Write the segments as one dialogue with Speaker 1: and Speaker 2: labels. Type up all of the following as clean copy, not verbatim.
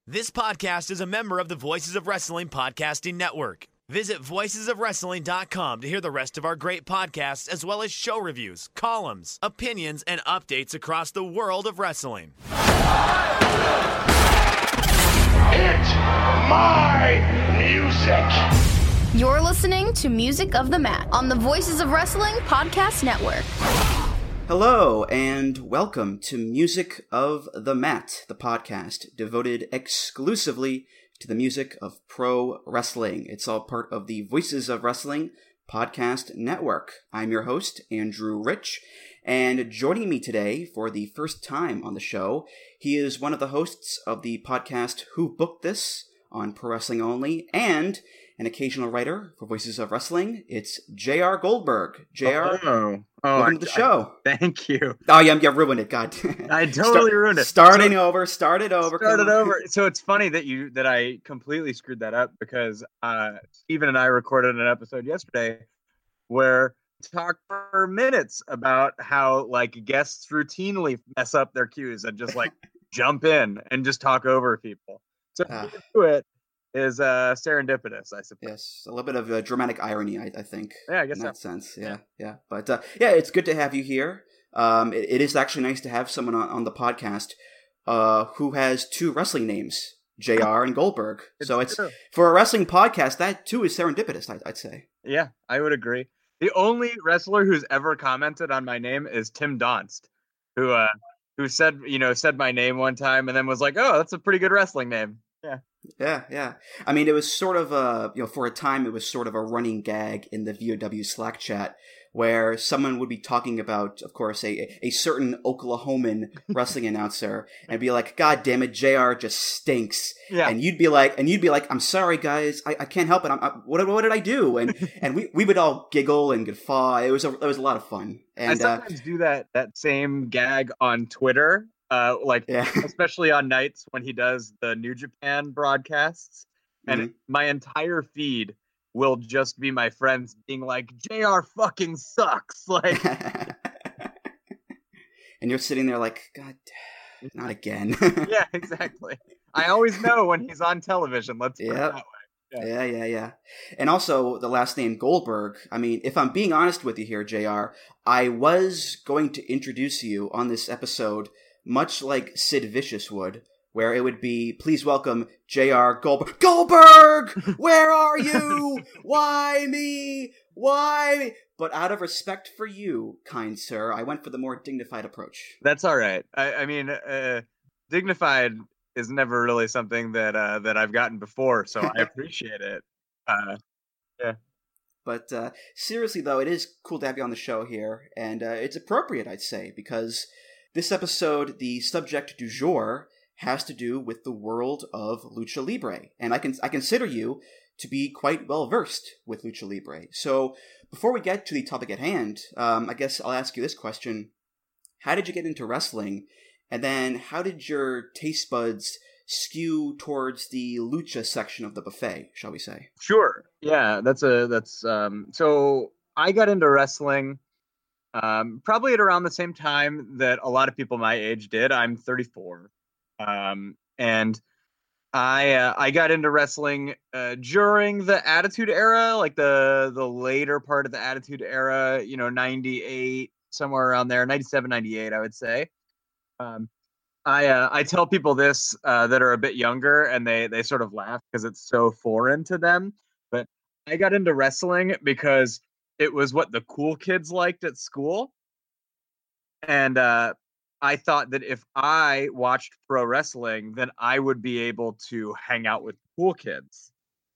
Speaker 1: This podcast is a member of the Voices of Wrestling Podcasting Network. Visit voicesofwrestling.com to hear the rest of our great podcasts, as well as show reviews, columns, opinions, and updates across the world of wrestling.
Speaker 2: It's my music.
Speaker 3: You're listening to Music of the Mat on the Voices of Wrestling Podcast Network.
Speaker 4: Hello, and welcome to Music of the Mat, the podcast devoted exclusively to the music of pro wrestling. It's all part of the Voices of Wrestling Podcast Network. I'm your host, Andrew Rich, and joining me today for the first time on the show, he is one of the hosts of the podcast Who Booked This on Pro Wrestling Only, and an occasional writer for Voices of Wrestling. It's J.R. Goldberg. J.R., welcome to the show.
Speaker 5: Thank you.
Speaker 4: Oh, yeah, ruined it. God.
Speaker 5: I totally ruined it.
Speaker 4: Start it over.
Speaker 5: So it's funny that I completely screwed that up because Steven and I recorded an episode yesterday where we talked for minutes about how like guests routinely mess up their cues and just like jump in and just talk over people. So to do it is serendipitous, I suppose.
Speaker 4: Yes, a little bit of dramatic irony, I think.
Speaker 5: Yeah, I guess
Speaker 4: in that
Speaker 5: so.
Speaker 4: sense. Yeah. But it's good to have you here. It is actually nice to have someone on the podcast who has two wrestling names, JR and Goldberg. So it's
Speaker 5: true.
Speaker 4: For a wrestling podcast, that too is serendipitous, I'd say.
Speaker 5: Yeah, I would agree. The only wrestler who's ever commented on my name is Tim Donst, who said my name one time and then was like, "Oh, that's a pretty good wrestling name."
Speaker 4: Yeah. I mean, it was sort of for a time, it was sort of a running gag in the VOW Slack chat where someone would be talking about, of course, a certain Oklahoman wrestling announcer and be like, "God damn it, JR just stinks."
Speaker 5: Yeah.
Speaker 4: And you'd be like, "I'm sorry, guys, I can't help it. What did I do?" And we would all giggle and guffaw. It was a lot of fun. And
Speaker 5: I sometimes do that same gag on Twitter. Especially on nights when he does the New Japan broadcasts, and my entire feed will just be my friends being like, "JR fucking sucks," like,
Speaker 4: and you're sitting there like, "God, not again."
Speaker 5: Yeah, exactly. I always know when he's on television. Let's put it that way.
Speaker 4: Yeah. And also the last name Goldberg. I mean, if I'm being honest with you here, JR, I was going to introduce you on this episode much like Sid Vicious would, where it would be, "Please welcome J.R. Goldberg." Goldberg! Where are you? Why me? Why me? But out of respect for you, kind sir, I went for the more dignified approach.
Speaker 5: That's all right. I mean, dignified is never really something that I've gotten before, so I appreciate it. Yeah.
Speaker 4: But seriously, though, it is cool to have you on the show here, and it's appropriate, I'd say, because this episode, the subject du jour, has to do with the world of Lucha Libre, and I consider you to be quite well versed with Lucha Libre. So before we get to the topic at hand, I guess I'll ask you this question: how did you get into wrestling, and then how did your taste buds skew towards the lucha section of the buffet, shall we say?
Speaker 5: Sure. Yeah, so I got into wrestling probably at around the same time that a lot of people my age did. I'm 34. And I got into wrestling during the Attitude Era, like the later part of the Attitude Era, 98, somewhere around there, 97, 98, I would say. I tell people this that are a bit younger, and they sort of laugh because it's so foreign to them. But I got into wrestling because it was what the cool kids liked at school. And I thought that if I watched pro wrestling, then I would be able to hang out with cool kids.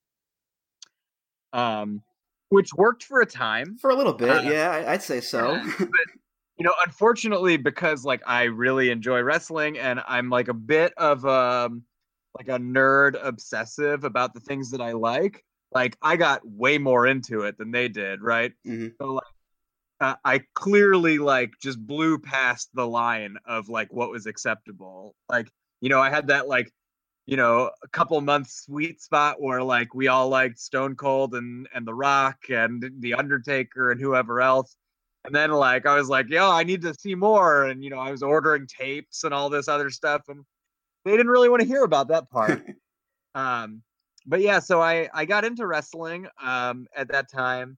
Speaker 5: Which worked for a time.
Speaker 4: For a little bit, yeah, I'd say so.
Speaker 5: But, unfortunately, because like I really enjoy wrestling and I'm like a bit of like a nerd obsessive about the things that I like I got way more into it than they did, right?
Speaker 4: Mm-hmm.
Speaker 5: So I clearly just blew past the line of what was acceptable. I had that a couple months sweet spot where we all liked Stone Cold and The Rock and The Undertaker and whoever else. And then I was yo, I need to see more. And, I was ordering tapes and all this other stuff. And they didn't really want to hear about that part. But yeah, so I got into wrestling at that time.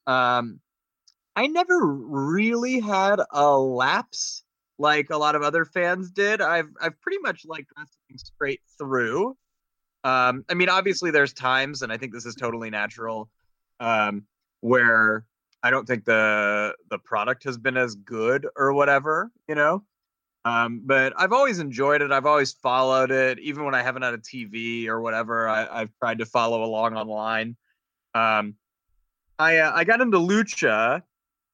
Speaker 5: I never really had a lapse like a lot of other fans did. I've pretty much liked wrestling straight through. I mean, obviously there's times, and I think this is totally natural, where I don't think the product has been as good or whatever, you know. But I've always enjoyed it. I've always followed it, even when I haven't had a TV or whatever. I've tried to follow along online. I got into lucha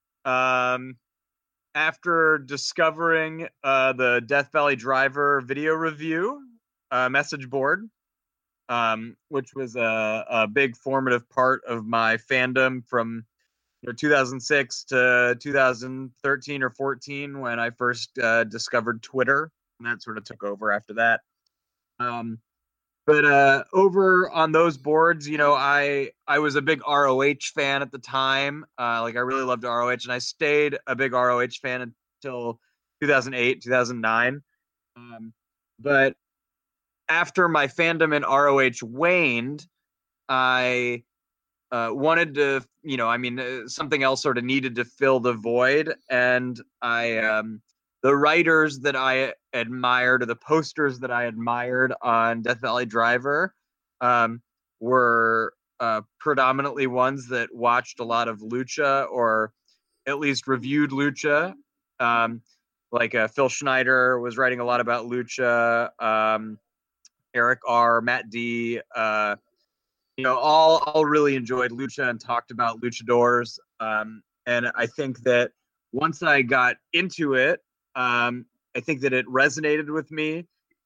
Speaker 5: after discovering the Death Valley Driver video review message board, which was a big formative part of my fandom from 2006 to 2013 or 14 when I first discovered Twitter, and that sort of took over after that. But over on those boards, you know, I was a big ROH fan at the time. Like I really loved ROH, and I stayed a big ROH fan until 2008, 2009. But after my fandom in ROH waned, I wanted to, you know, I mean, something else sort of needed to fill the void. And the writers that I admired, or the posters that I admired on Death Valley Driver, were predominantly ones that watched a lot of lucha, or at least reviewed lucha. Like Phil Schneider was writing a lot about lucha. Eric R., Matt D., you know, all really enjoyed lucha and talked about luchadors. And I think that once I got into it, I think that it resonated with me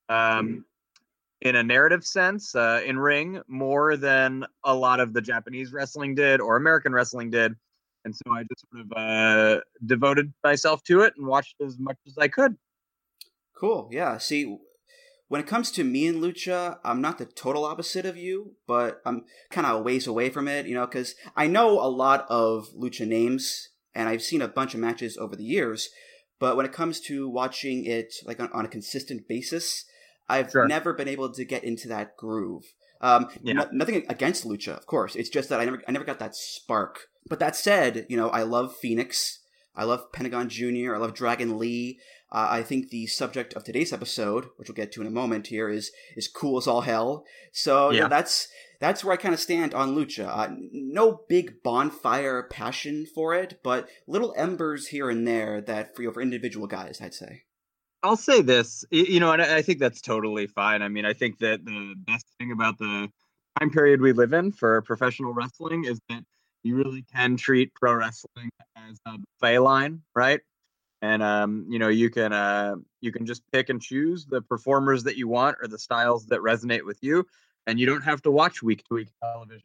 Speaker 5: in a narrative sense, in ring, more than a lot of the Japanese wrestling did or American wrestling did. And so I just sort of devoted myself to it and watched as much as I could.
Speaker 4: Cool. Yeah. See, when it comes to me and lucha, I'm not the total opposite of you, but I'm kind of a ways away from it, you know, because I know a lot of lucha names, and I've seen a bunch of matches over the years. But when it comes to watching it like on a consistent basis, I've never been able to get into that groove. Nothing against lucha, of course. It's just that I never got that spark. But that said, you know, I love Phoenix. I love Pentagon Jr. I love Dragon Lee. I think the subject of today's episode, which we'll get to in a moment here, is cool as all hell. So yeah, that's where I kind of stand on lucha. No big bonfire passion for it, but little embers here and there that for individual guys, I'd say.
Speaker 5: I'll say this, you know, and I think that's totally fine. I mean, I think that the best thing about the time period we live in for professional wrestling is that you really can treat pro wrestling as a buffet line, right? And you know, you can just pick and choose the performers that you want or the styles that resonate with you, and you don't have to watch week to week television.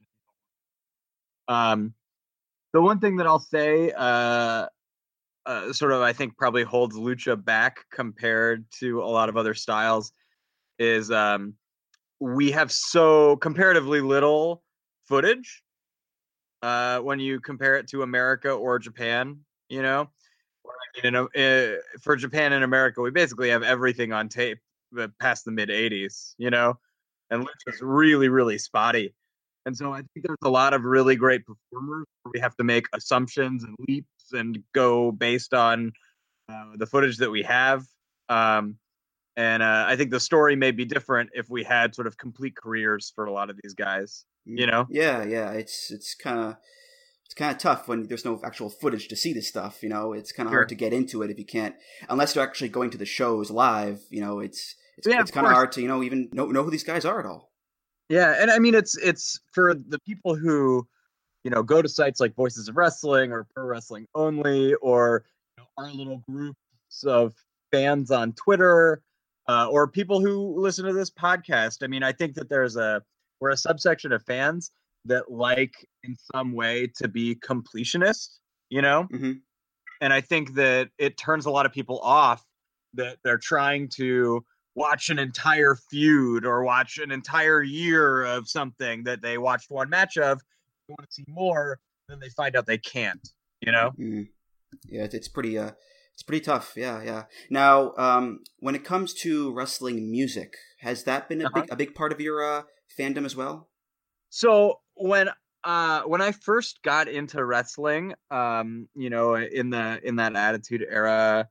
Speaker 5: The one thing that I'll say, sort of, I think probably holds lucha back compared to a lot of other styles, is we have so comparatively little footage when you compare it to America or Japan, you know. You know, for Japan and America, we basically have everything on tape past the mid 80s, you know, and lucha's really, really spotty. And so I think there's a lot of really great performers where we have to make assumptions and leaps and go based on the footage that we have. And I think the story may be different if we had sort of complete careers for a lot of these guys, you know?
Speaker 4: Yeah. It's kind of tough when there's no actual footage to see this stuff, you know. It's kind of hard to get into it if you can't, unless you're actually going to the shows live, you know. It's kind of hard to, you know, even know who these guys are at all.
Speaker 5: Yeah, and I mean, it's for the people who, you know, go to sites like Voices of Wrestling or Pro Wrestling Only, or you know, our little groups of fans on Twitter, or people who listen to this podcast. I mean, I think that we're a subsection of fans that like in some way to be completionist, you know?
Speaker 4: Mm-hmm.
Speaker 5: And I think that it turns a lot of people off that they're trying to watch an entire feud or watch an entire year of something that they watched one match of. They want to see more, then they find out they can't, you know?
Speaker 4: Mm-hmm. Yeah, it's pretty It's pretty tough. Yeah, yeah. Now, when it comes to wrestling music, has that been a big part of your fandom as well?
Speaker 5: So when I first got into wrestling, you know, in that Attitude Era,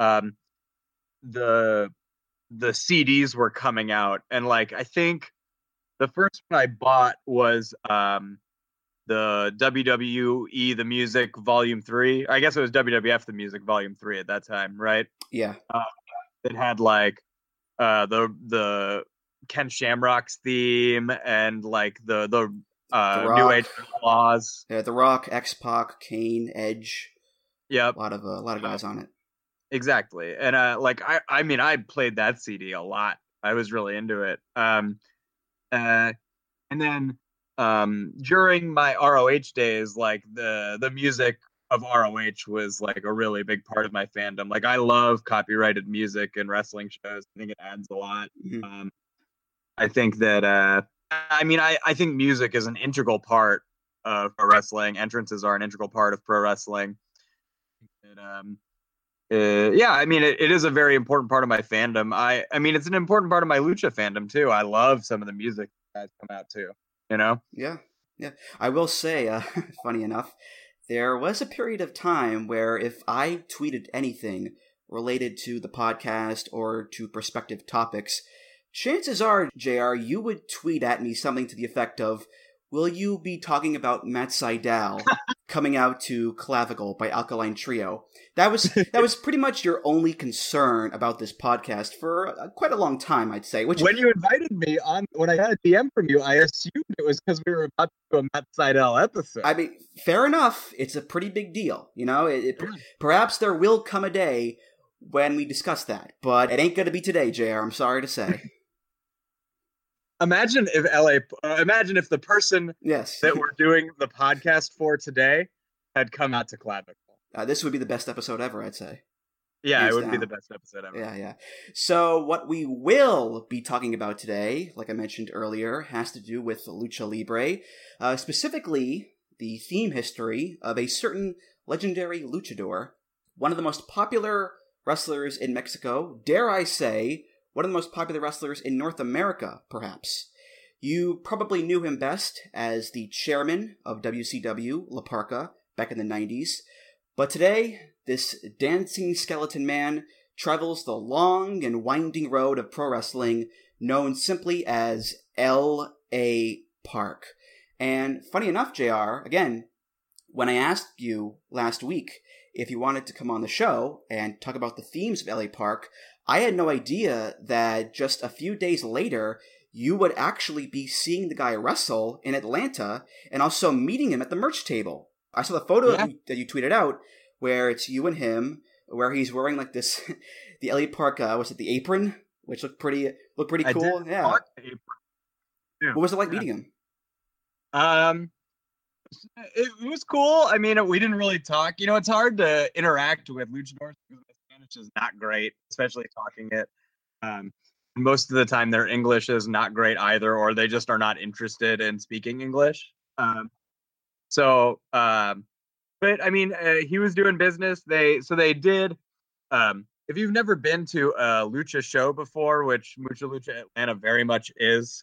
Speaker 5: the CDs were coming out, and like I think the first one I bought was the WWE The Music Volume 3. I guess it was WWF The Music Volume 3 at that time, right?
Speaker 4: Yeah.
Speaker 5: It had like the Ken Shamrock's theme and like the New Age Outlaws.
Speaker 4: Yeah, The Rock, X-Pac, Kane, Edge.
Speaker 5: Yep.
Speaker 4: A lot of guys on it.
Speaker 5: Exactly. And I mean I played that CD a lot. I was really into it. And then during my ROH days, like the music of ROH was like a really big part of my fandom. Like I love copyrighted music and wrestling shows. I think it adds a lot. Mm-hmm. I think that I think music is an integral part of pro wrestling. Entrances are an integral part of pro wrestling. Yeah, I mean it is a very important part of my fandom. I mean it's an important part of my lucha fandom too. I love some of the music that come out too. You know?
Speaker 4: Yeah. I will say, funny enough, there was a period of time where if I tweeted anything related to the podcast or to prospective topics, chances are, JR, you would tweet at me something to the effect of, will you be talking about Matt Sydal coming out to Clavicle by Alkaline Trio? That was pretty much your only concern about this podcast for quite a long time, I'd say.
Speaker 5: When you invited me on, when I got a DM from you, I assumed it was because we were about to do a Matt Sydal episode.
Speaker 4: I mean, fair enough. It's a pretty big deal, you know. Perhaps there will come a day when we discuss that, but it ain't going to be today, JR. I'm sorry to say.
Speaker 5: Imagine if the person that we're doing the podcast for today had come out to Clavicle.
Speaker 4: This would be the best episode ever, I'd say.
Speaker 5: Yeah, it would be the best episode ever.
Speaker 4: Yeah. So what we will be talking about today, like I mentioned earlier, has to do with Lucha Libre, specifically the theme history of a certain legendary luchador, one of the most popular wrestlers in Mexico, dare I say, one of the most popular wrestlers in North America, perhaps. You probably knew him best as the chairman of WCW, La Parka, back in the 90s. But today, this dancing skeleton man travels the long and winding road of pro wrestling known simply as L.A. Park. And funny enough, JR, again, when I asked you last week if you wanted to come on the show and talk about the themes of L.A. Park, I had no idea that just a few days later, you would actually be seeing the guy wrestle in Atlanta and also meeting him at the merch table. I saw the photo that you tweeted out where it's you and him, where he's wearing like this, the LA Park, was it the apron? Which looked pretty cool. Yeah. What was it like meeting him?
Speaker 5: It was cool. I mean, we didn't really talk. You know, it's hard to interact with luchadors because my Spanish is not great, especially talking it. Most of the time, their English is not great either, or they just are not interested in speaking English. But I mean, he was doing business. They did. If you've never been to a lucha show before, which Mucha Lucha Atlanta very much is,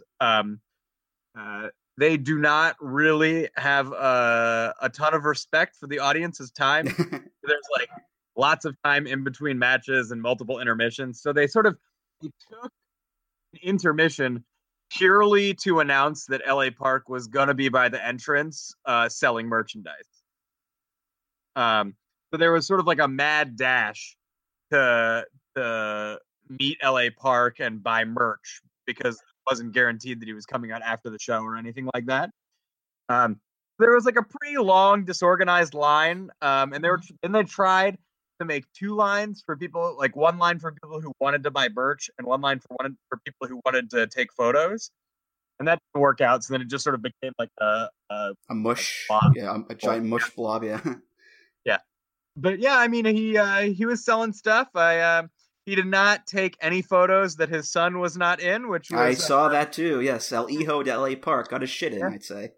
Speaker 5: they do not really have a ton of respect for the audience's time. There's like lots of time in between matches and multiple intermissions. So they took an intermission purely to announce that LA Park was going to be by the entrance selling merchandise. So there was sort of like a mad dash to meet LA Park and buy merch because it wasn't guaranteed that he was coming out after the show or anything like that. There was like a pretty long disorganized line, and they tried to make two lines for people, like one line for people who wanted to buy merch and one line for people who wanted to take photos. And that didn't work out, so then it just sort of became like a
Speaker 4: mush,
Speaker 5: blob.
Speaker 4: A giant mush blob, yeah.
Speaker 5: Yeah, but yeah, I mean, he was selling stuff. He did not take any photos that his son was not in, which was,
Speaker 4: I saw that too. Yes, El Hijo de LA Park got his shit in, I'd say.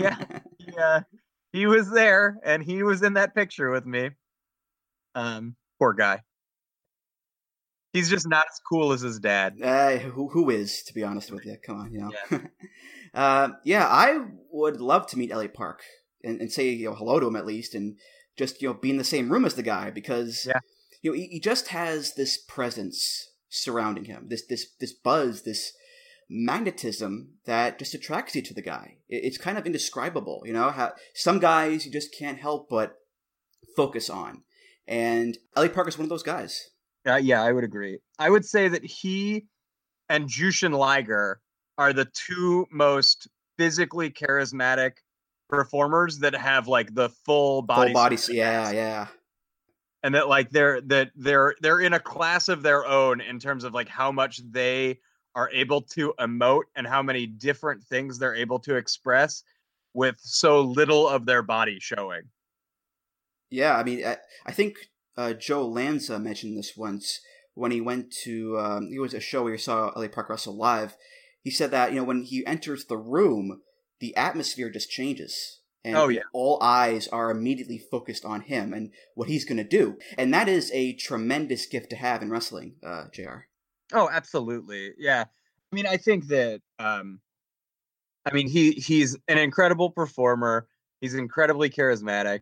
Speaker 5: Yeah, he was there, and he was in that picture with me. Poor guy. He's just not as cool as his dad.
Speaker 4: Who is, to be honest with you? Come on, you know.
Speaker 5: Yeah.
Speaker 4: I would love to meet LA Park and say hello to him at least, and just be in the same room as the guy, because he just has this presence surrounding him, this buzz, this magnetism that just attracts you to the guy. It's kind of indescribable, how some guys you just can't help but focus on, and LA Park is one of those guys.
Speaker 5: Yeah, I would agree. I would say that he and Jushin Liger are the two most physically charismatic performers that have like the full body.
Speaker 4: Yeah.
Speaker 5: And that like they're in a class of their own in terms of like how much they are able to emote and how many different things they're able to express with so little of their body showing.
Speaker 4: Yeah, I mean, I think Joe Lanza mentioned this once when he went to, it was a show where he saw LA Park wrestle live. He said that, when he enters the room, the atmosphere just changes. And all eyes are immediately focused on him and what he's going to do. And that is a tremendous gift to have in wrestling, JR.
Speaker 5: Oh, absolutely. Yeah. I mean, I think that, he's an incredible performer. He's incredibly charismatic.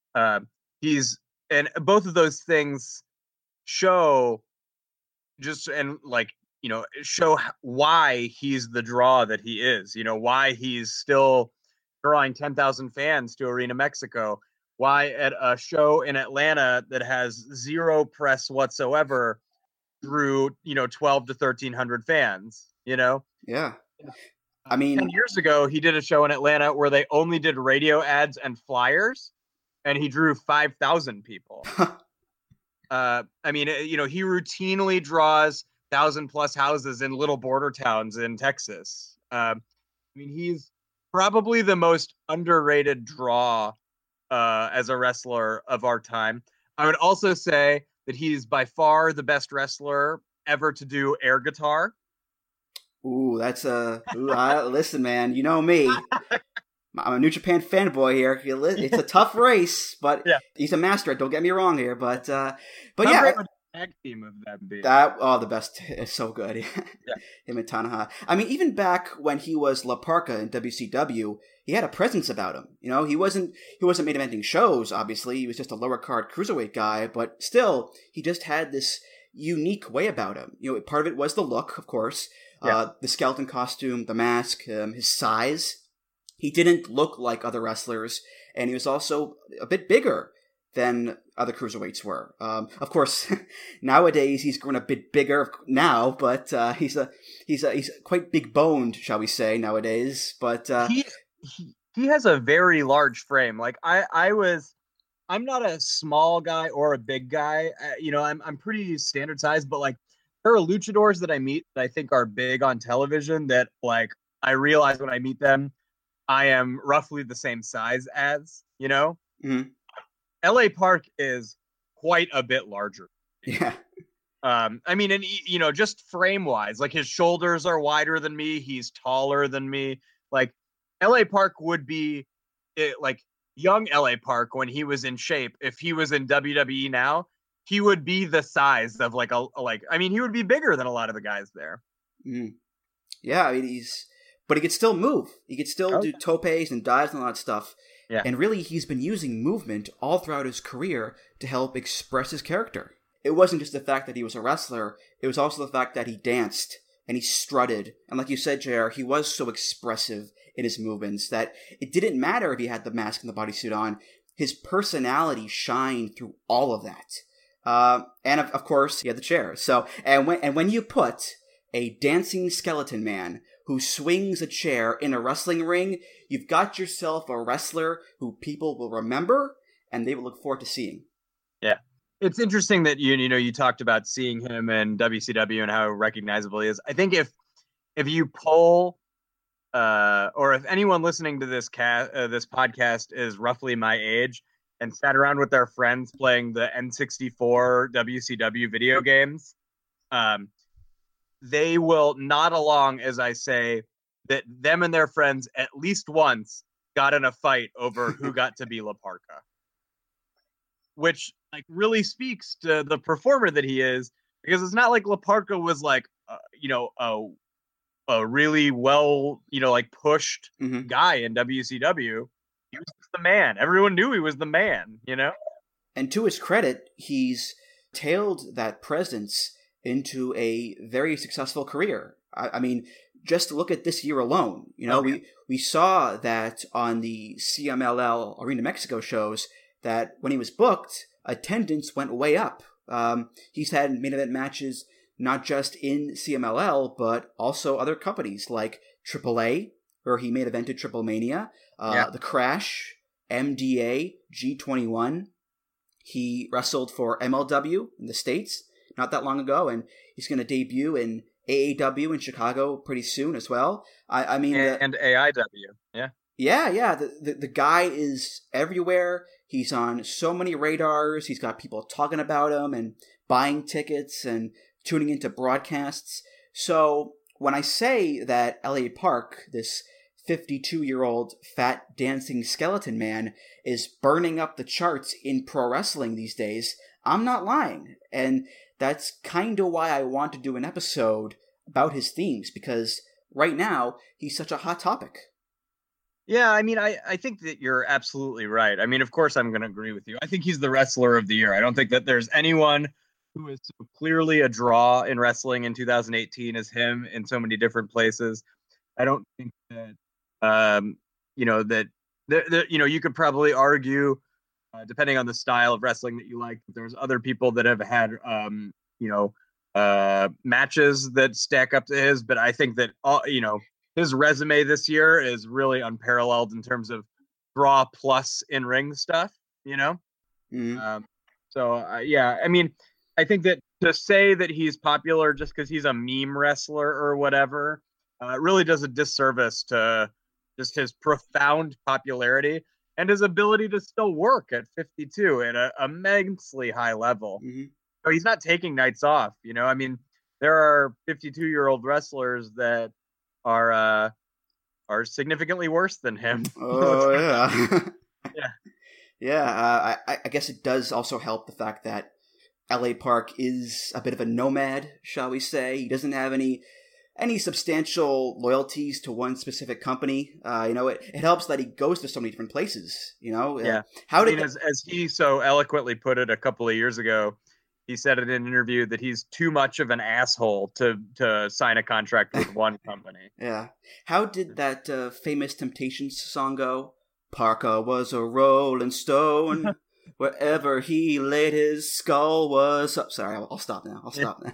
Speaker 5: And both of those things show show why he's the draw that he is, why he's still drawing 10,000 fans to Arena Mexico, why at a show in Atlanta that has zero press whatsoever drew, 12 to 1,300 fans,
Speaker 4: Yeah. I mean,
Speaker 5: 10 years ago, he did a show in Atlanta where they only did radio ads and flyers, and he drew 5,000 people. He routinely draws 1,000+ houses in little border towns in Texas. He's probably the most underrated draw as a wrestler of our time. I would also say that he's by far the best wrestler ever to do air guitar.
Speaker 4: Ooh, that's listen, man, you know me. I'm a New Japan fanboy here. It's a tough race, but he's a master. Don't get me wrong here, but yeah.
Speaker 5: Tag team of them being
Speaker 4: the best. It's so good.
Speaker 5: Yeah.
Speaker 4: Him and Tanaha. I mean, even back when he was La Parka in WCW, he had a presence about him. He wasn't main eventing shows. Obviously, he was just a lower card cruiserweight guy, but still, he just had this unique way about him. Part of it was the look, of course, the skeleton costume, the mask, his size. He didn't look like other wrestlers, and he was also a bit bigger than other cruiserweights were. Of course, nowadays he's grown a bit bigger now, but he's quite big boned, shall we say, nowadays. But
Speaker 5: he has a very large frame. Like I'm not a small guy or a big guy. I'm pretty standard size, but like there are luchadors that I meet that I think are big on television that like I realize when I meet them, I am roughly the same size as,
Speaker 4: Mm-hmm.
Speaker 5: LA Park is quite a bit larger.
Speaker 4: Yeah.
Speaker 5: Just frame wise, like his shoulders are wider than me. He's taller than me. Like LA Park would be like young LA Park when he was in shape. If he was in WWE now, he would be the size of he would be bigger than a lot of the guys there.
Speaker 4: Mm. Yeah. I mean, but he could still move. He could still do topes and dives and all that stuff.
Speaker 5: Yeah.
Speaker 4: And really, he's been using movement all throughout his career to help express his character. It wasn't just the fact that he was a wrestler. It was also the fact that he danced and he strutted. And like you said, JR, he was so expressive in his movements that it didn't matter if he had the mask and the bodysuit on. His personality shined through all of that. And of course, he had the chair. So, and when you put a dancing skeleton man who swings a chair in a wrestling ring, you've got yourself a wrestler who people will remember and they will look forward to seeing.
Speaker 5: Yeah. It's interesting that you talked about seeing him in WCW and how recognizable he is. I think if you poll or if anyone listening to this podcast is roughly my age and sat around with their friends playing the N64 WCW video games, they will nod along as I say that them and their friends at least once got in a fight over who got to be La Parka. Which like really speaks to the performer that he is, because it's not like La Parka was like, a really well, like pushed guy in WCW. He was the man. Everyone knew he was the man,
Speaker 4: And to his credit, he's tailed that presence into a very successful career. I mean, just look at this year alone. We saw that on the CMLL Arena Mexico shows, that when he was booked, attendance went way up. He's had main event matches not just in CMLL, but also other companies like AAA, where he main evented Triple Mania, The Crash, MDA, G21. He wrestled for MLW in the States not that long ago, and he's going to debut in AAW in Chicago pretty soon as well.
Speaker 5: And AIW, yeah.
Speaker 4: Yeah. The guy is everywhere. He's on so many radars. He's got people talking about him and buying tickets and tuning into broadcasts. So when I say that L.A. Park, this 52-year-old fat dancing skeleton man, is burning up the charts in pro wrestling these days, I'm not lying. And that's kind of why I want to do an episode about his themes, because right now he's such a hot topic.
Speaker 5: Yeah, I mean, I think that you're absolutely right. I mean, of course, I'm going to agree with you. I think he's the wrestler of the year. I don't think that there's anyone who is so clearly a draw in wrestling in 2018 as him in so many different places. I don't think that, you could probably argue, depending on the style of wrestling that you like, that there's other people that have had, matches that stack up to his. But I think that, his resume this year is really unparalleled in terms of draw plus in-ring stuff,
Speaker 4: Mm-hmm.
Speaker 5: I mean, I think that to say that he's popular just because he's a meme wrestler or whatever really does a disservice to just his profound popularity and his ability to still work at 52 at an immensely high level.
Speaker 4: Mm-hmm.
Speaker 5: So he's not taking nights off, I mean, there are 52-year-old wrestlers that are significantly worse than him.
Speaker 4: Oh, yeah.
Speaker 5: Yeah.
Speaker 4: Yeah, I guess it does also help the fact that L.A. Park is a bit of a nomad, shall we say. He doesn't have any substantial loyalties to one specific company. It helps that he goes to so many different places,
Speaker 5: Yeah. As he so eloquently put it a couple of years ago, he said in an interview that he's too much of an asshole to sign a contract with one company.
Speaker 4: Yeah. How did that famous Temptations song go? Parker was a rolling stone. Wherever he laid his skull was up. Sorry, I'll stop now.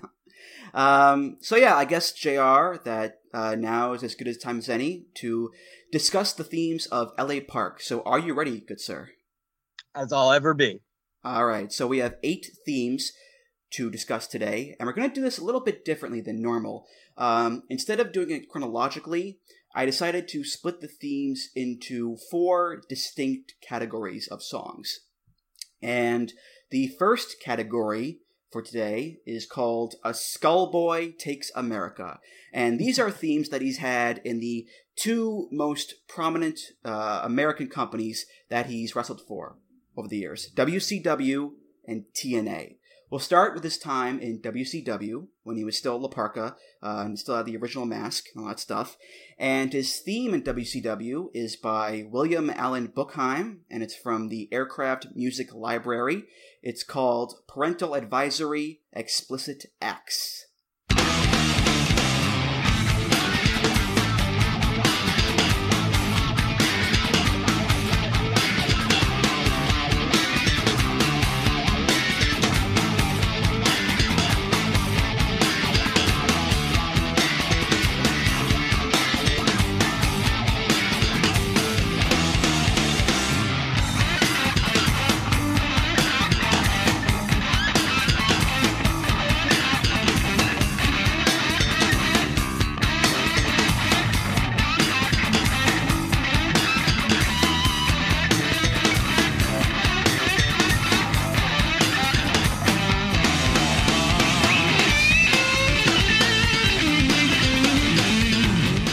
Speaker 4: I guess, JR, that now is as good a time as any to discuss the themes of L.A. Park. So are you ready, good sir?
Speaker 5: As I'll ever be.
Speaker 4: All right, so we have 8 themes to discuss today, and we're going to do this a little bit differently than normal. Instead of doing it chronologically, I decided to split the themes into 4 distinct categories of songs. And the first category for today is called A Skullboy Takes America. And these are themes that he's had in the 2 most prominent American companies that he's wrestled for over the years, WCW and TNA. We'll start with his time in WCW, when he was still La Parka, and still had the original mask and all that stuff. And his theme in WCW is by William Allen Bookheim, and it's from the Aircraft Music Library. It's called Parental Advisory Explicit Acts.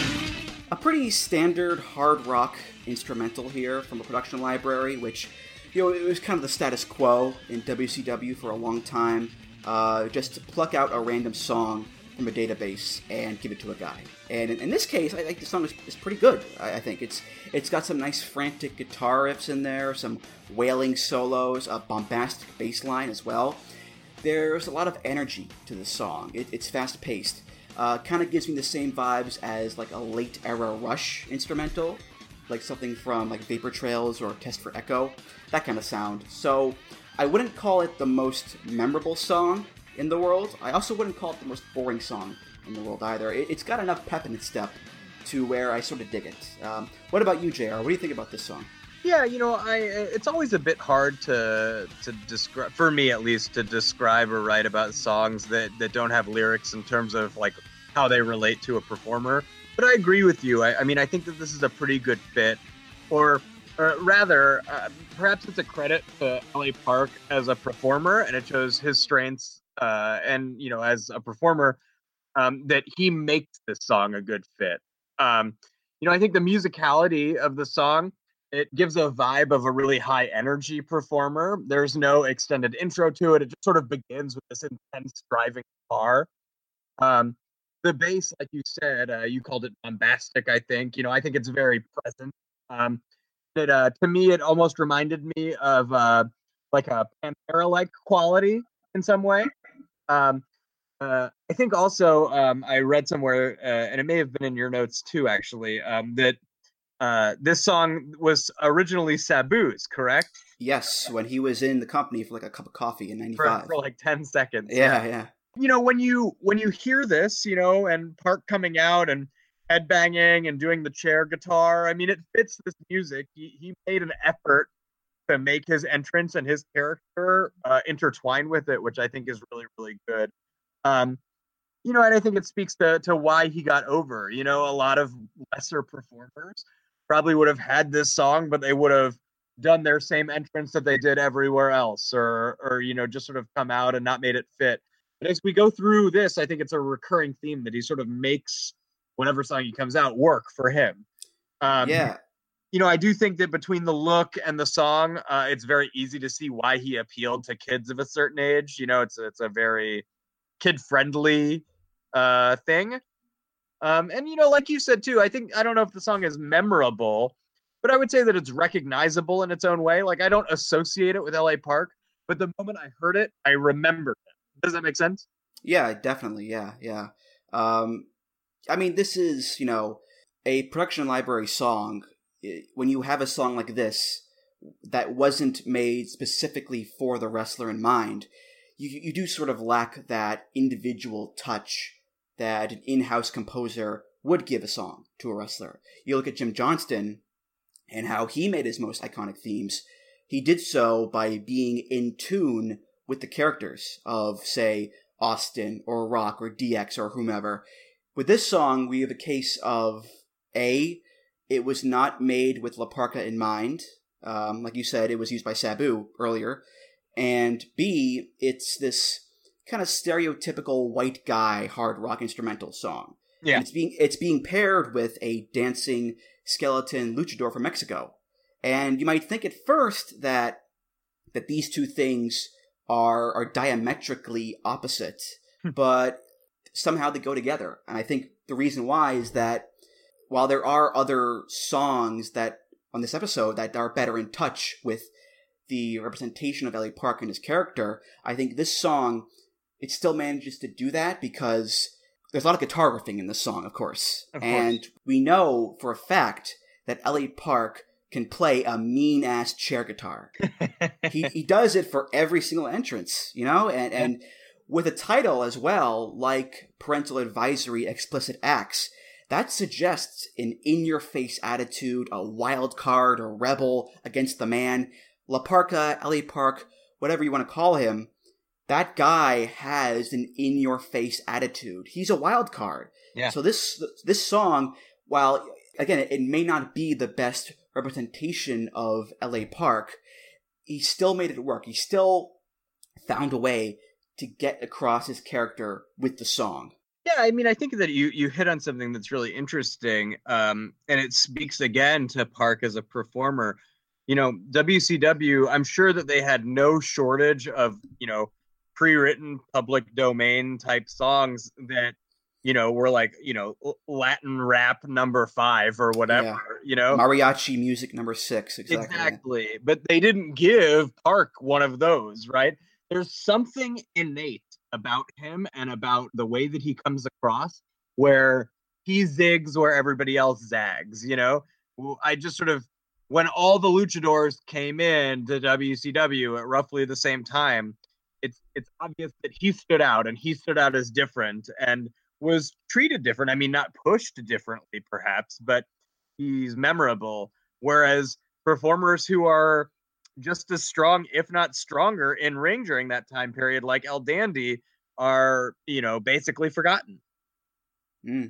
Speaker 4: Standard hard rock instrumental here from the production library, which it was kind of the status quo in WCW for a long time, just to pluck out a random song from a database and give it to a guy. And in this case, I think the song is pretty good. I think it's got some nice frantic guitar riffs in there, some wailing solos, a bombastic bass line as well. There's a lot of energy to the song. It's fast-paced. Kind of gives me the same vibes as like a late-era Rush instrumental, like something from like Vapor Trails or Test for Echo, that kind of sound. So I wouldn't call it the most memorable song in the world. I also wouldn't call it the most boring song in the world either. It's got enough pep in its step to where I sort of dig it. What about you, JR? What do you think about this song?
Speaker 5: Yeah, it's always a bit hard to describe, for me at least, to describe or write about songs that don't have lyrics in terms of like how they relate to a performer. But I agree with you. I mean, I think that this is a pretty good fit, or rather, perhaps it's a credit to LA Park as a performer, and it shows his strengths, and as a performer, that he makes this song a good fit. I think the musicality of the song, it gives a vibe of a really high energy performer. There's no extended intro to it. It just sort of begins with this intense driving guitar. The bass, like you said, you called it bombastic, I think. I think it's very present. To me, it almost reminded me of like a Pantera-like quality in some way. I think also I read somewhere, and it may have been in your notes too, actually, that this song was originally Sabu's, correct?
Speaker 4: Yes, when he was in the company for like a cup of coffee in '95.
Speaker 5: For like 10 seconds.
Speaker 4: Yeah.
Speaker 5: When you hear this, and Park coming out and headbanging and doing the chair guitar, I mean, it fits this music. He made an effort to make his entrance and his character intertwine with it, which I think is really, really good. And I think it speaks to why he got over. A lot of lesser performers probably would have had this song, but they would have done their same entrance that they did everywhere else, or just sort of come out and not made it fit. But as we go through this, I think it's a recurring theme that he sort of makes whatever song he comes out work for him.
Speaker 4: Yeah.
Speaker 5: I do think that between the look and the song, it's very easy to see why he appealed to kids of a certain age. It's a very kid-friendly thing. And like you said too, I don't know if the song is memorable, but I would say that it's recognizable in its own way. Like, I don't associate it with LA Park, but the moment I heard it, I remembered it. Does that make sense?
Speaker 4: Yeah, definitely. Yeah. I mean, this is, a production library song. When you have a song like this that wasn't made specifically for the wrestler in mind, you do sort of lack that individual touch that an in-house composer would give a song to a wrestler. You look at Jim Johnston and how he made his most iconic themes. He did so by being in tune with the characters of, say, Austin or Rock or DX or whomever. With this song, we have a case of A, it was not made with La Parka in mind. Like you said, it was used by Sabu earlier. And B, it's this kind of stereotypical white guy hard rock instrumental song.
Speaker 5: Yeah.
Speaker 4: And it's being paired with a dancing skeleton luchador from Mexico. And you might think at first that these two things are diametrically opposite, but somehow they go together. And I think the reason why is that while there are other songs that on this episode that are better in touch with the representation of LA Park and his character, I think this song, it still manages to do that because there's a lot of guitar riffing in this song, of course. And we know for a fact that LA Park can play a mean-ass chair guitar. he does it for every single entrance, and with a title as well, like Parental Advisory Explicit Acts, that suggests an in-your-face attitude, a wild card, a rebel against the man. La Parka, LA Park, whatever you want to call him, that guy has an in-your-face attitude. He's a wild card.
Speaker 5: Yeah.
Speaker 4: So this song, while, again, it may not be the best representation of LA Park, he still made it work. He still found a way to get across his character with the song.
Speaker 5: Yeah, I mean, I think that you hit on something that's really interesting, and it speaks again to Park as a performer. WCW, I'm sure that they had no shortage of, pre-written public domain type songs that, were like, Latin rap number 5 or whatever,
Speaker 4: Mariachi music number 6.
Speaker 5: Exactly. But they didn't give Park one of those, right? There's something innate about him and about the way that he comes across where he zigs where everybody else zags, I just sort of, when all the luchadors came in to WCW at roughly the same time, it's obvious that he stood out, and he stood out as different and was treated different. I mean, not pushed differently, perhaps, but he's memorable. Whereas performers who are just as strong, if not stronger, in ring during that time period, like El Dandy, are, basically forgotten.
Speaker 4: Mm.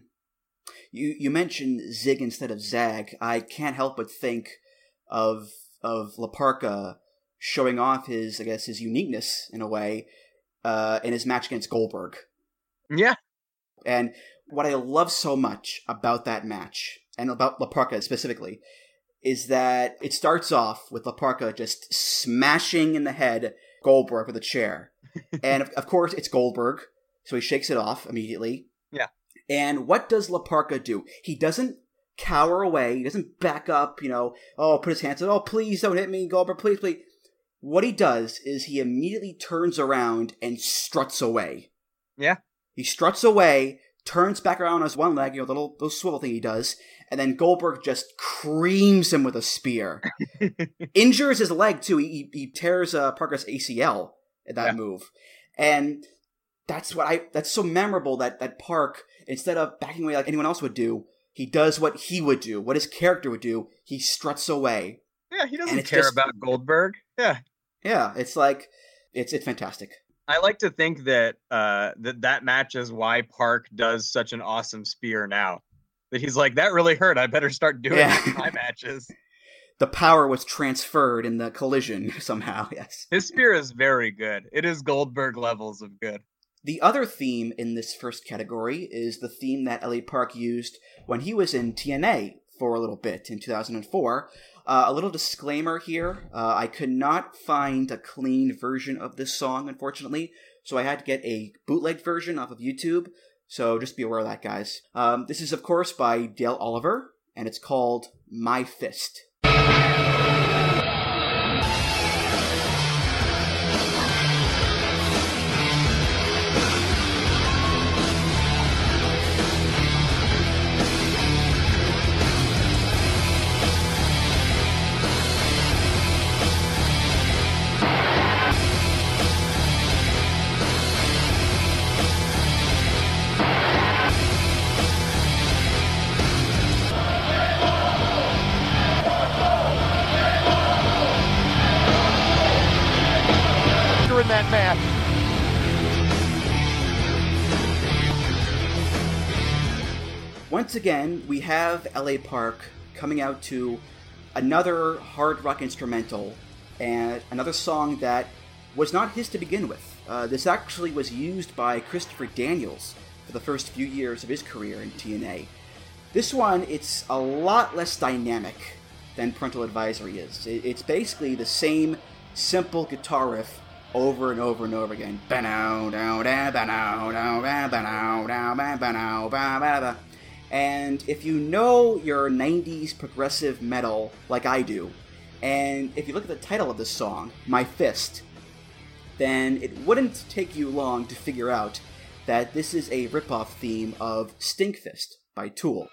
Speaker 4: You mentioned zig instead of zag. I can't help but think of La Parka showing off his uniqueness in a way in his match against Goldberg.
Speaker 5: Yeah.
Speaker 4: And what I love so much about that match, and about La Parka specifically, is that it starts off with La Parka just smashing in the head Goldberg with a chair. And of course, it's Goldberg, so he shakes it off immediately.
Speaker 5: Yeah.
Speaker 4: And what does La Parka do? He doesn't cower away. He doesn't back up, put his hands up, please don't hit me, Goldberg, please, please. What he does is he immediately turns around and struts away.
Speaker 5: Yeah.
Speaker 4: He struts away, turns back around on his one leg, the little swivel thing he does, and then Goldberg just creams him with a spear. Injures his leg, too. He tears Parker's ACL at that move. And that's so memorable that Park, instead of backing away like anyone else would do, he does what he would do, what his character would do. He struts away.
Speaker 5: Yeah, he doesn't care about Goldberg. Yeah.
Speaker 4: Yeah, it's like, it's fantastic.
Speaker 5: I like to think that that match is why Park does such an awesome spear now. That he's like, that really hurt. I better start doing it in my matches.
Speaker 4: The power was transferred in the collision somehow, yes.
Speaker 5: His spear is very good. It is Goldberg levels of good.
Speaker 4: The other theme in this first category is the theme that L.A. Park used when he was in TNA for a little bit in 2004. A little disclaimer here. I could not find a clean version of this song, unfortunately, so I had to get a bootleg version off of YouTube, so just be aware of that, guys. This is, of course, by Dale Oliver, and it's called My Fist.
Speaker 2: That match.
Speaker 4: Once again, we have L.A. Park coming out to another hard rock instrumental and another song that was not his to begin with. This actually was used by Christopher Daniels for the first few years of his career in TNA. This one, it's a lot less dynamic than Parental Advisory is. It's basically the same simple guitar riff over and over and over again. And if you know your 90s progressive metal like I do, and if you look at the title of this song, My Fist, then it wouldn't take you long to figure out that this is a ripoff theme of Stinkfist by Tool.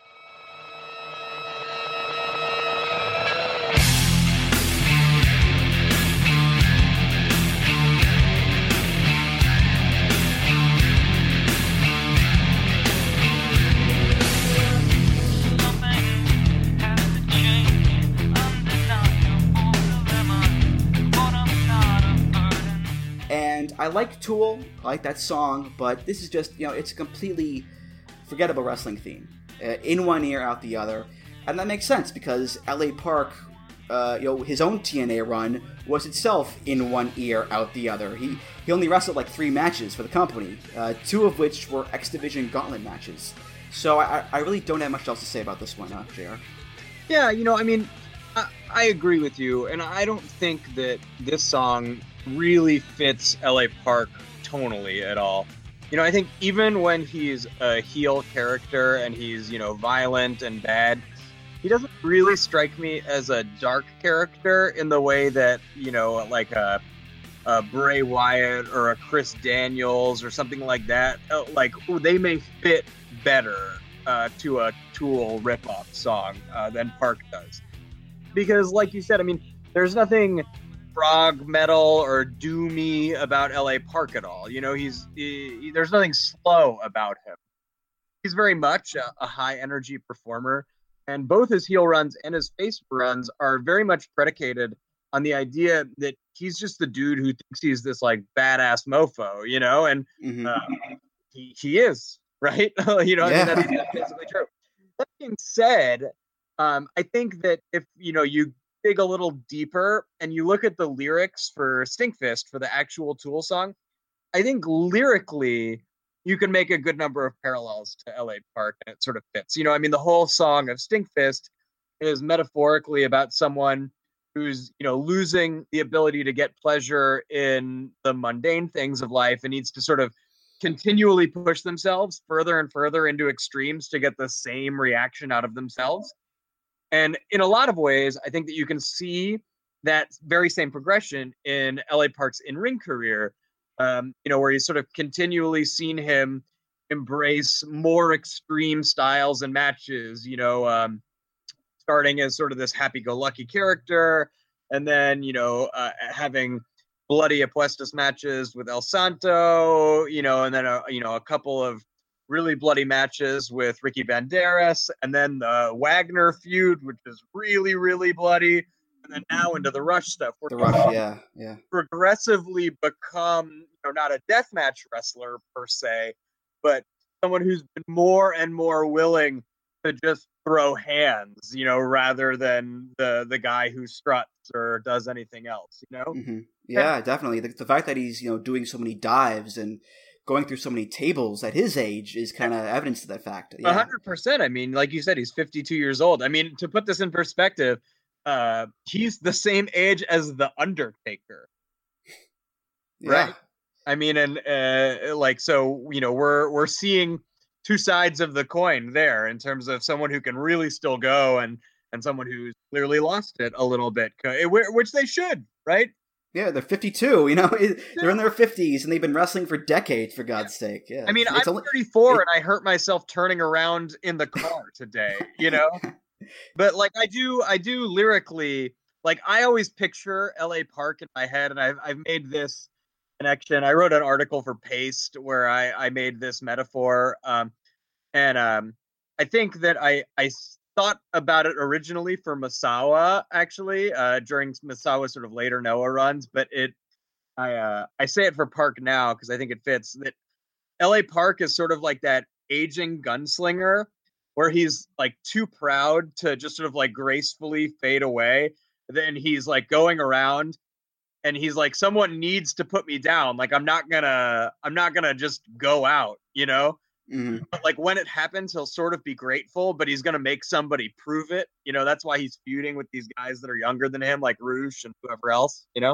Speaker 4: I like Tool, I like that song, but this is just, it's a completely forgettable wrestling theme. In one ear, out the other. And that makes sense, because L.A. Park, his own TNA run was itself in one ear, out the other. He only wrestled like 3 matches for the company, 2 of which were X Division Gauntlet matches. So I really don't have much else to say about this one, JR.
Speaker 5: Yeah, I agree with you, and I don't think that this song really fits LA Park tonally at all. I think even when he's a heel character and he's, violent and bad, he doesn't really strike me as a dark character in the way that, like a Bray Wyatt or a Chris Daniels or something like that. They may fit better to a Tool ripoff song than Park does. Because, like you said, there's nothing prog metal or doomy about LA Park at all. There's nothing slow about him. He's very much a high energy performer, and both his heel runs and his face runs are very much predicated on the idea that he's just the dude who thinks he's this like badass mofo, and he is, right? That's basically true. That being said, I think that if you dig a little deeper and you look at the lyrics for Stinkfist, for the actual Tool song, I think lyrically you can make a good number of parallels to LA Park, and it sort of fits. The whole song of Stinkfist is metaphorically about someone who's, losing the ability to get pleasure in the mundane things of life and needs to sort of continually push themselves further and further into extremes to get the same reaction out of themselves. And in a lot of ways, I think that you can see that very same progression in LA Park's in-ring career, where he's sort of continually seen him embrace more extreme styles and matches, starting as sort of this happy-go-lucky character, and then, having bloody Apuestas matches with El Santo, and then, a couple of really bloody matches with Ricky Banderas, and then the Wagner feud, which is really, really bloody, and then now into the Rush stuff.
Speaker 4: The Rush, yeah.
Speaker 5: Progressively become, not a deathmatch wrestler per se, but someone who's been more and more willing to just throw hands, rather than the guy who struts or does anything else,
Speaker 4: Mm-hmm. Yeah, definitely. The fact that he's, doing so many dives and going through so many tables at his age is kind of evidence to that fact.
Speaker 5: 100%. Like you said, he's 52 years old. To put this in perspective, he's the same age as The Undertaker.
Speaker 4: Yeah.
Speaker 5: Right? So, we're seeing two sides of the coin there in terms of someone who can really still go and someone who's clearly lost it a little bit, which they should, right?
Speaker 4: Yeah, they're 52, they're in their 50s and they've been wrestling for decades, for God's sake. Yeah.
Speaker 5: I'm 34 and I hurt myself turning around in the car today, But I do lyrically, I always picture LA Park in my head, and I've made this connection. I wrote an article for Paste where I made this metaphor. And I think that I thought about it originally for Misawa, actually, during Misawa's sort of later Noah runs, but I say it for Park now because I think it fits. That LA Park is sort of like that aging gunslinger where he's too proud to just sort of gracefully fade away. Then he's going around and he's someone needs to put me down. I'm not gonna just go out,
Speaker 4: Mm-hmm.
Speaker 5: But when it happens, he'll sort of be grateful, but he's going to make somebody prove it. That's why he's feuding with these guys that are younger than him, like Roosh and whoever else,
Speaker 4: Yeah.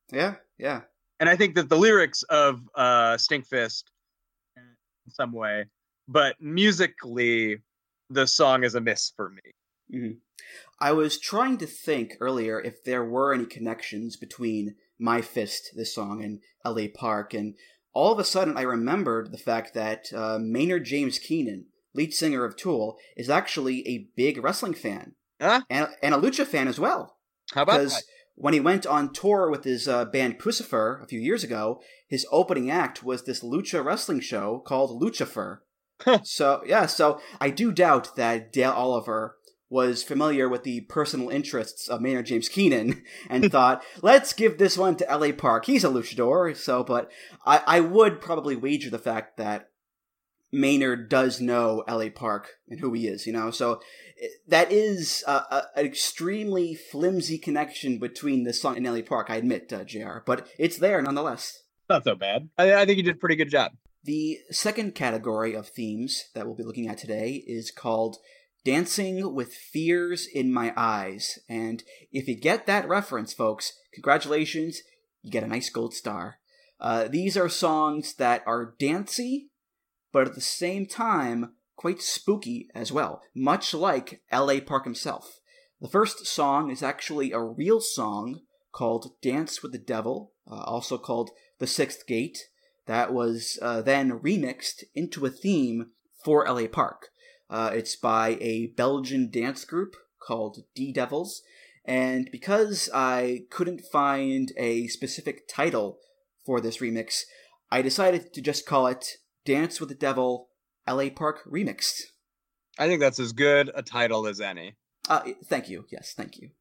Speaker 5: And I think that the lyrics of Stinkfist in some way, but musically, the song is a miss for me.
Speaker 4: Mm-hmm. I was trying to think earlier if there were any connections between My Fist, this song, and LA Park, and all of a sudden, I remembered the fact that Maynard James Keenan, lead singer of Tool, is actually a big wrestling fan.
Speaker 5: Huh?
Speaker 4: And a lucha fan as well.
Speaker 5: How about that?
Speaker 4: Because when he went on tour with his band Crucifer a few years ago, his opening act was this lucha wrestling show called Lucifer. So I do doubt that Dale Oliver was familiar with the personal interests of Maynard James Keenan and thought, let's give this one to LA Park. He's a luchador. But I would probably wager the fact that Maynard does know LA Park and who he is, So that is an extremely flimsy connection between this song and LA Park, I admit, JR. But it's there nonetheless.
Speaker 5: Not so bad. I think you did a pretty good job.
Speaker 4: The second category of themes that we'll be looking at today is called Dancing with Fears in My Eyes. And if you get that reference, folks, congratulations, you get a nice gold star. These are songs that are dancey, but at the same time, quite spooky as well, much like L.A. Park himself. The first song is actually a real song called Dance with the Devil, also called The Sixth Gate, that was then remixed into a theme for L.A. Park. It's by a Belgian dance group called D-Devils, and because I couldn't find a specific title for this remix, I decided to just call it Dance with the Devil L.A. Park Remixed.
Speaker 5: I think that's as good a title as any.
Speaker 4: Thank you. Yes, thank you.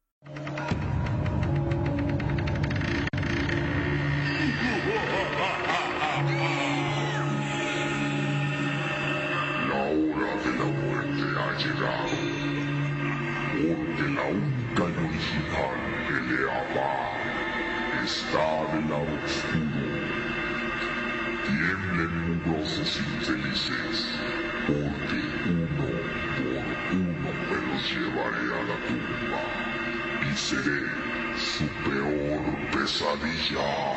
Speaker 6: La hora de la muerte ha llegado, porque la única y original peleaba está del lado oscuro. Tiemblen mugrosos infelices, porque uno por uno me los llevaré a la tumba y seré su peor pesadilla.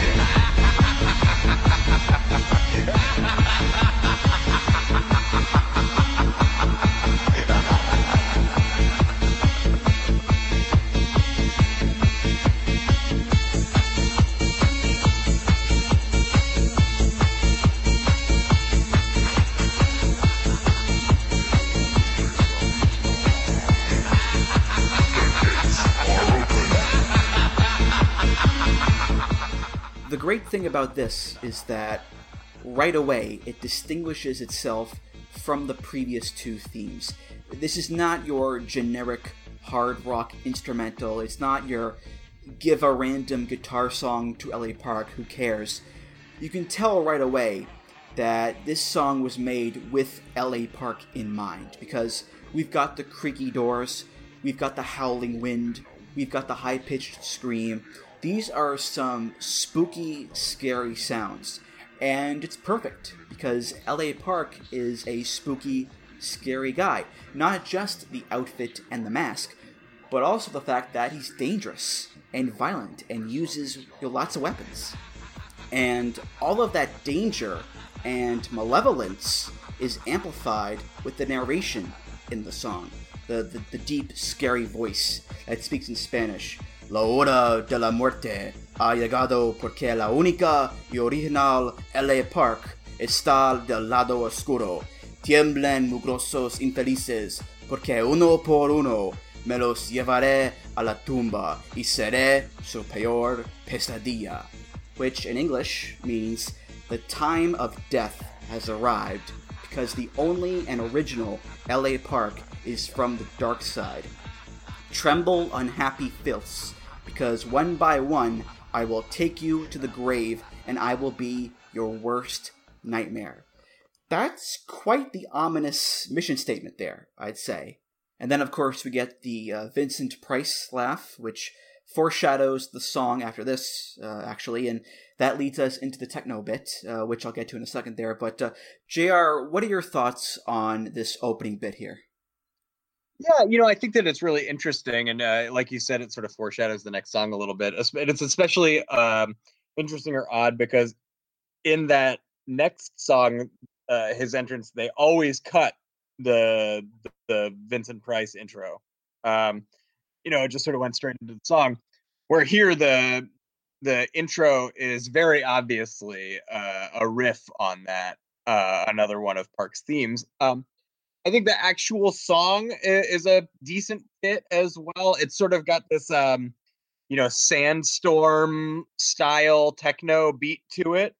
Speaker 4: The great thing about this is that right away it distinguishes itself from the previous two themes. This is not your generic hard rock instrumental. It's not your give a random guitar song to L.A. Park, who cares. You can tell right away that this song was made with L.A. Park in mind, because we've got the creaky doors, we've got the howling wind, we've got the high-pitched scream. These are some spooky, scary sounds, and it's perfect, because L.A. Park is a spooky, scary guy. Not just the outfit and the mask, but also the fact that he's dangerous and violent and uses lots of weapons. And all of that danger and malevolence is amplified with the narration in the song. The deep, scary voice that speaks in Spanish. La hora de la muerte ha llegado porque la única y original L.A. Park está del lado oscuro. Tiemblen mugrosos infelices, porque uno por uno me los llevaré a la tumba y seré su peor pesadilla. Which in English means the time of death has arrived, because the only and original L.A. Park is from the dark side. Tremble, unhappy filths, because one by one I will take you to the grave, and I will be your worst nightmare. That's quite the ominous mission statement there, I'd say. And then, of course, we get the Vincent Price laugh, which foreshadows the song after this, actually, and that leads us into the techno bit, which I'll get to in a second there. But, JR, what are your thoughts on this opening bit here?
Speaker 5: Yeah, I think that it's really interesting, and like you said, it sort of foreshadows the next song a little bit. And it's especially interesting or odd because in that next song, his entrance, they always cut the Vincent Price intro. It just sort of went straight into the song. Where here the intro is very obviously a riff on that, another one of Park's themes. I think the actual song is a decent fit as well. It's sort of got this, sandstorm style techno beat to it,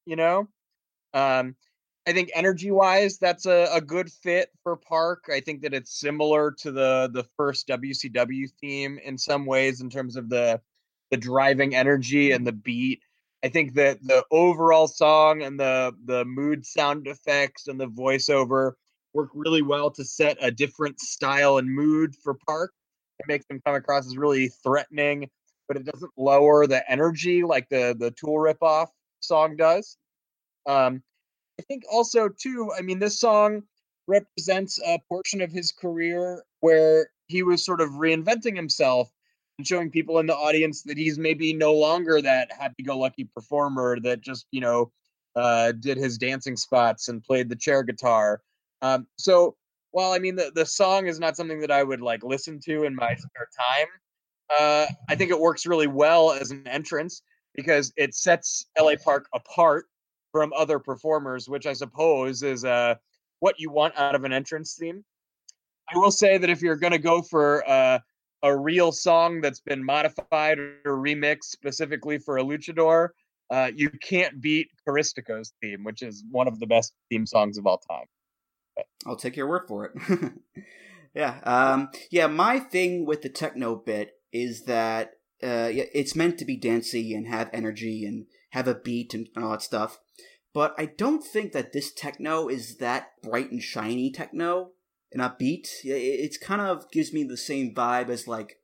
Speaker 5: I think energy-wise, that's a good fit for Park. I think that it's similar to the first WCW theme in some ways in terms of the driving energy and the beat. I think that the overall song and the mood sound effects and the voiceover work really well to set a different style and mood for Park. It makes him come across as really threatening, but it doesn't lower the energy like the Tool ripoff song does. I think also, too, this song represents a portion of his career where he was sort of reinventing himself and showing people in the audience that he's maybe no longer that happy-go-lucky performer that just, did his dancing spots and played the chair guitar. So while I mean the song is not something that I would like listen to in my spare time, I think it works really well as an entrance because it sets LA Park apart from other performers, which I suppose is what you want out of an entrance theme. I will say that if you're going to go for a real song that's been modified or remixed specifically for a luchador, you can't beat Caristico's theme, which is one of the best theme songs of all time.
Speaker 4: I'll take your word for it. Yeah. My thing with the techno bit is that it's meant to be dancey and have energy and have a beat and all that stuff. But I don't think that this techno is that bright and shiny techno and upbeat. It kind of gives me the same vibe as like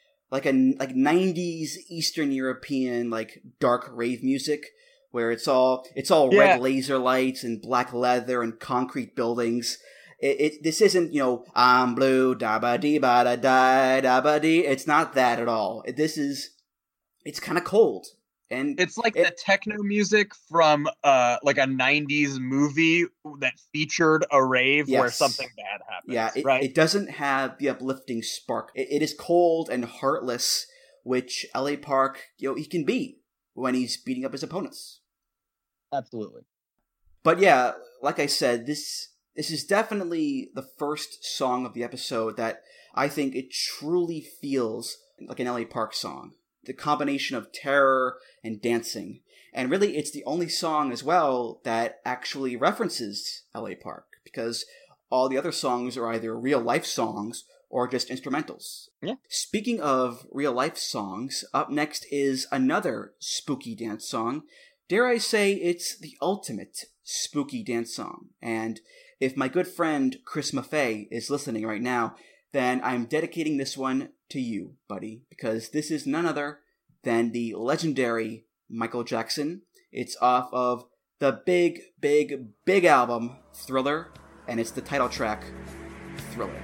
Speaker 4: 90s Eastern European like dark rave music, where it's all red laser lights and black leather and concrete buildings. This isn't, I'm blue, da ba dee ba da da da ba dee. It's not that at all. It's kind of cold. And
Speaker 5: it's like the techno music from like a 90s movie that featured a rave where something bad happens.
Speaker 4: Yeah, it doesn't have the uplifting spark. It is cold and heartless, which LA Park, he can be when he's beating up his opponents.
Speaker 5: Absolutely.
Speaker 4: But yeah, like I said, this is definitely the first song of the episode that I think it truly feels like an LA Park song. The combination of terror and dancing. And really, it's the only song as well that actually references LA Park, because all the other songs are either real-life songs or just instrumentals.
Speaker 5: Yeah.
Speaker 4: Speaking of real-life songs, up next is another spooky dance song. Dare I say it's the ultimate spooky dance song. And if my good friend Chris Maffei is listening right now, then I'm dedicating this one to you, buddy, because this is none other than the legendary Michael Jackson. It's off of the big, big, big album, Thriller, and it's the title track, Thriller.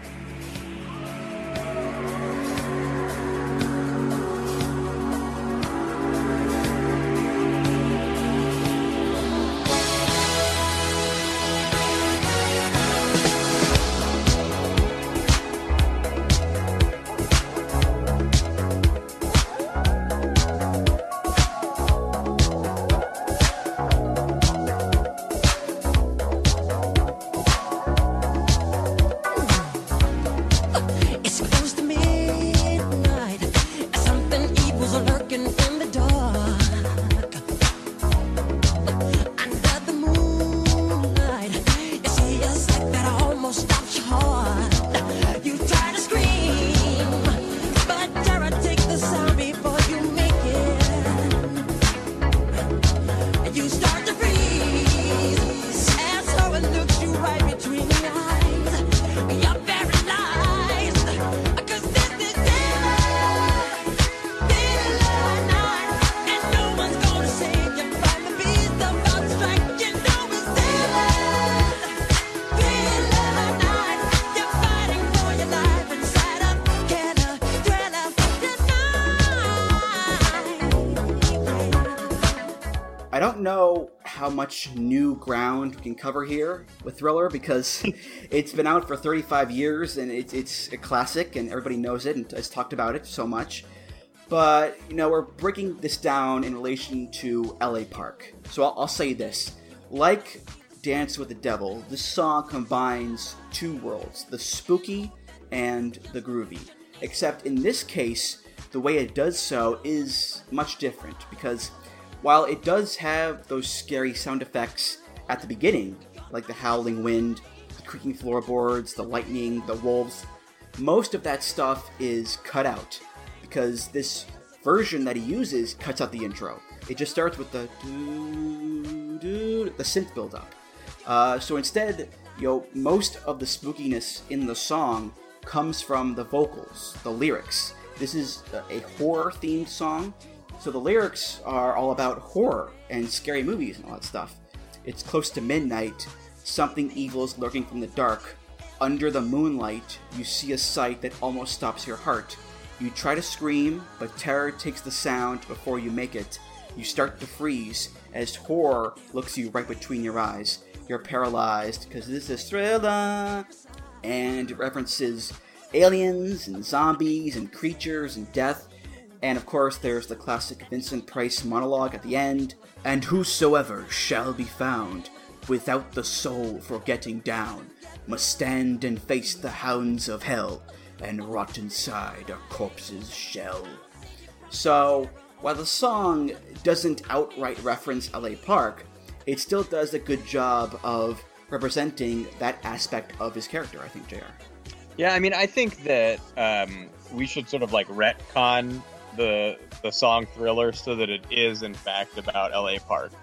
Speaker 4: I don't know how much new ground we can cover here with Thriller, because it's been out for 35 years and it's a classic and everybody knows it and has talked about it so much. But, we're breaking this down in relation to LA Park. So I'll say this. Like Dance with the Devil, this song combines two worlds, the spooky and the groovy. Except in this case, the way it does so is much different, because while it does have those scary sound effects at the beginning, like the howling wind, the creaking floorboards, the lightning, the wolves, most of that stuff is cut out, because this version that he uses cuts out the intro. It just starts with the synth build-up. So instead, most of the spookiness in the song comes from the vocals, the lyrics. This is a horror-themed song, so the lyrics are all about horror and scary movies and all that stuff. It's close to midnight, Something evil is lurking from the dark. Under the moonlight, you see a sight that almost stops your heart. You try to scream, but terror takes the sound before you make it. You start to freeze as horror looks you right between your eyes. You're paralyzed because this is Thriller, and it references aliens and zombies and creatures and death. And of course, there's the classic Vincent Price monologue at the end. And whosoever shall be found without the soul for getting down must stand and face the hounds of hell and rot inside a corpse's shell. So, while the song doesn't outright reference LA Park, it still does a good job of representing that aspect of his character, I think, JR.
Speaker 5: Yeah, I mean, I think that we should sort of like retcon the song Thriller so that it is in fact about LA Park.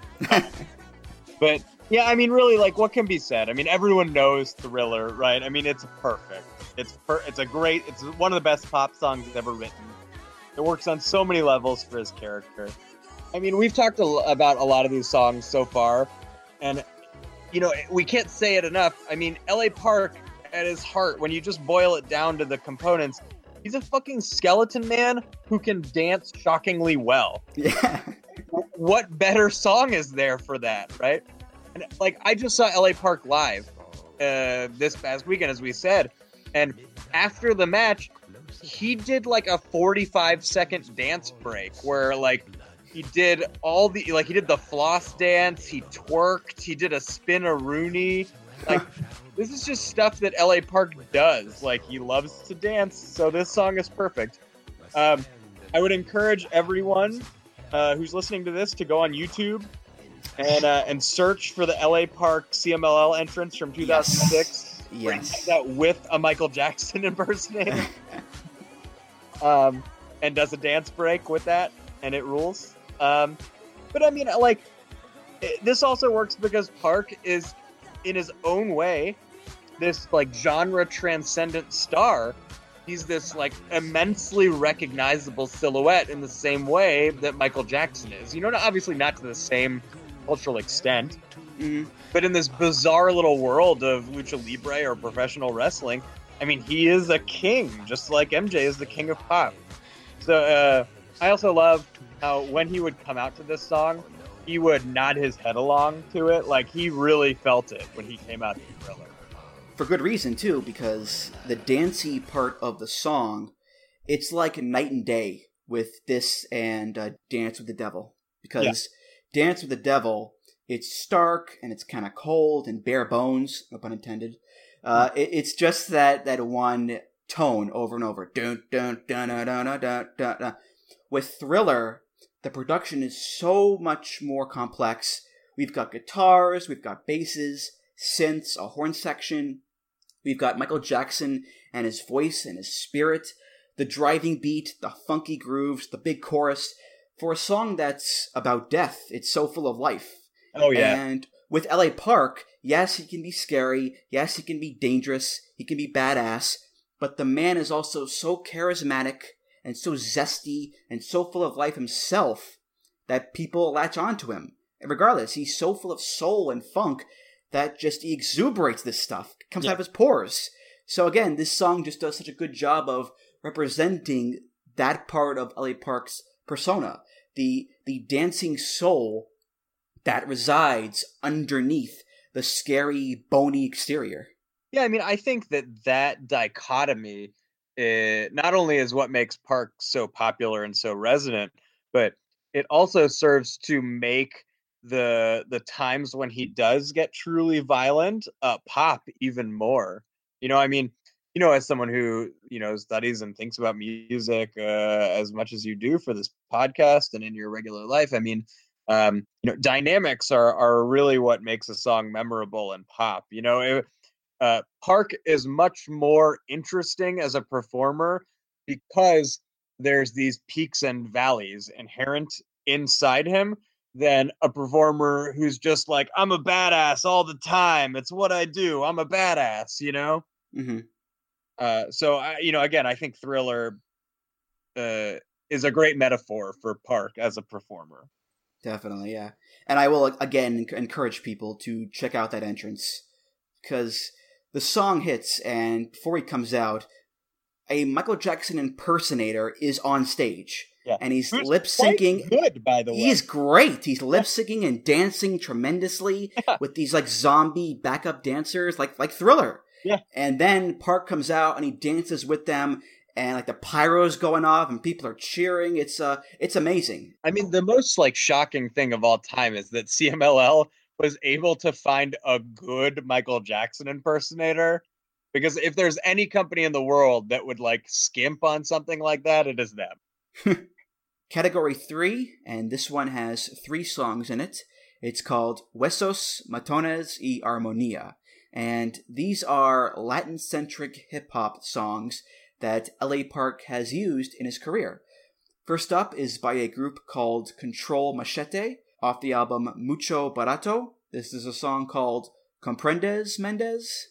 Speaker 5: But yeah, I mean, really, like, what can be said? I mean, everyone knows Thriller, right? I mean, it's perfect. It's one of the best pop songs ever written. It works on so many levels for his character. I mean, we've talked about a lot of these songs so far, and you know, we can't say it enough. I mean, LA Park, at his heart, when you just boil it down to the components, he's a fucking skeleton man who can dance shockingly well.
Speaker 4: Yeah.
Speaker 5: What better song is there for that, right? And like, I just saw LA Park live this past weekend, as we said, and after the match, he did like a 45-second dance break where like he did he did the floss dance, he twerked, he did a spin-a-rooney. Like, this is just stuff that LA Park does. Like, he loves to dance, so this song is perfect. I would encourage everyone who's listening to this to go on YouTube and search for the LA Park CMLL entrance from 2006.
Speaker 4: Yes.
Speaker 5: That with a Michael Jackson impersonator. And does a dance break with that, and it rules. But I mean, like, this also works because Park is, in his own way, this like genre transcendent star. He's this like immensely recognizable silhouette in the same way that Michael Jackson is. You know, obviously not to the same cultural extent, but in this bizarre little world of lucha libre or professional wrestling, I mean, he is a king, just like MJ is the king of pop. So I also love how when he would come out to this song, he would nod his head along to it. Like, he really felt it when he came out to Thriller.
Speaker 4: For good reason, too, because the dancey part of the song, it's like night and day with this and Dance with the Devil. Because Dance with the Devil, it's stark and it's kind of cold and bare bones, no pun intended. It's just that one tone over and over. Dun, dun, dun, dun, dun, dun, dun, dun, dun. With Thriller, the production is so much more complex. We've got guitars, we've got basses, synths, a horn section. We've got Michael Jackson and his voice and his spirit, the driving beat, the funky grooves, the big chorus. For a song that's about death, it's so full of life.
Speaker 5: Oh, yeah.
Speaker 4: And with LA Park, yes, he can be scary. Yes, he can be dangerous. He can be badass. But the man is also so charismatic and so zesty and so full of life himself that people latch onto him. And regardless, he's so full of soul and funk that just he exuberates this stuff. It comes out of his pores. So again, this song just does such a good job of representing that part of LA Park's persona. The dancing soul that resides underneath the scary, bony exterior.
Speaker 5: Yeah, I mean, I think that dichotomy not only is what makes Park so popular and so resonant, but it also serves to make the times when he does get truly violent pop even more. You know, I mean, you know, as someone who, you know, studies and thinks about music as much as you do for this podcast and in your regular life, I mean, you know, dynamics are really what makes a song memorable and pop. You know, Park is much more interesting as a performer because there's these peaks and valleys inherent inside him than a performer who's just like, I'm a badass all the time. It's what I do. I'm a badass, you know?
Speaker 4: Mm-hmm.
Speaker 5: So, you know, again, I think Thriller is a great metaphor for Park as a performer.
Speaker 4: Definitely, yeah. And I will, again, encourage people to check out that entrance. because the song hits, and before he comes out, a Michael Jackson impersonator is on stage.
Speaker 5: Yeah.
Speaker 4: And he's
Speaker 5: Who's
Speaker 4: lip syncing.
Speaker 5: Good, by the way.
Speaker 4: He's great. He's lip syncing and dancing tremendously with these like zombie backup dancers, like Thriller.
Speaker 5: Yeah.
Speaker 4: And then Park comes out and he dances with them, and like the pyro's going off and people are cheering. It's amazing.
Speaker 5: I mean, the most like shocking thing of all time is that CMLL was able to find a good Michael Jackson impersonator. Because if there's any company in the world that would like skimp on something like that, it is them.
Speaker 4: Category 3, and this one has 3 songs in it. It's called Huesos, Matones y Armonía. And these are Latin-centric hip-hop songs that L.A. Park has used in his career. First up is by a group called Control Machete, off the album Mucho Barato. This is a song called Comprendes, Mendez?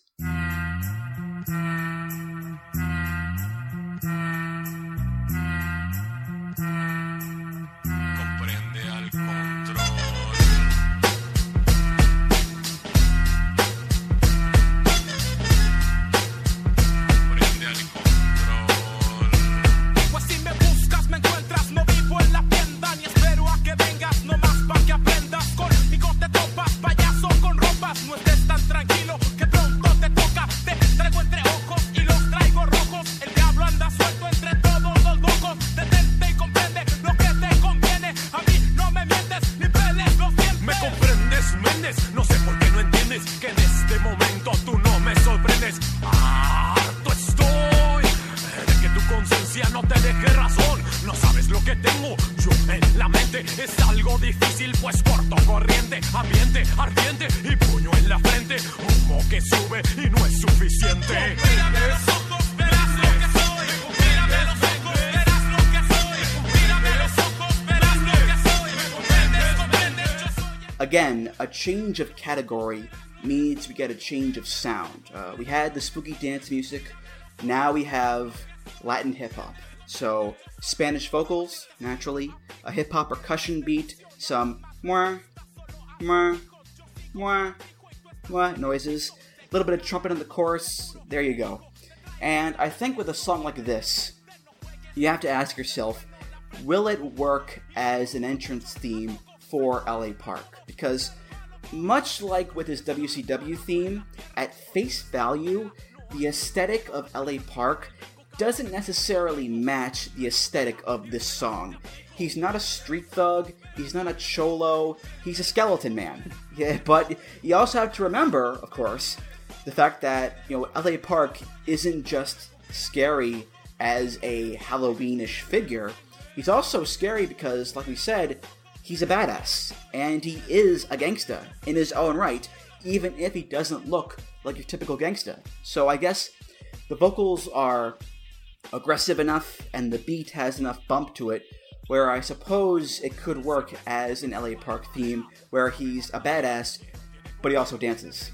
Speaker 4: Again, a change of category means we get a change of sound. We had the spooky dance music, now we have Latin hip-hop. So, Spanish vocals, naturally, a hip-hop percussion beat, some mwah, mwah, mwah, mwah noises, a little bit of trumpet in the chorus, there you go. And I think with a song like this, you have to ask yourself, will it work as an entrance theme for LA Park? Because much like with his WCW theme, at face value, the aesthetic of LA Park doesn't necessarily match the aesthetic of this song. He's not a street thug, he's not a cholo, he's a skeleton man. Yeah, but you also have to remember, of course, the fact that, LA Park isn't just scary as a Halloweenish figure, he's also scary because, like we said, he's a badass, and he is a gangsta in his own right, even if he doesn't look like your typical gangsta. So I guess the vocals are aggressive enough, and the beat has enough bump to it, where I suppose it could work as an LA Park theme, where he's a badass, but he also dances.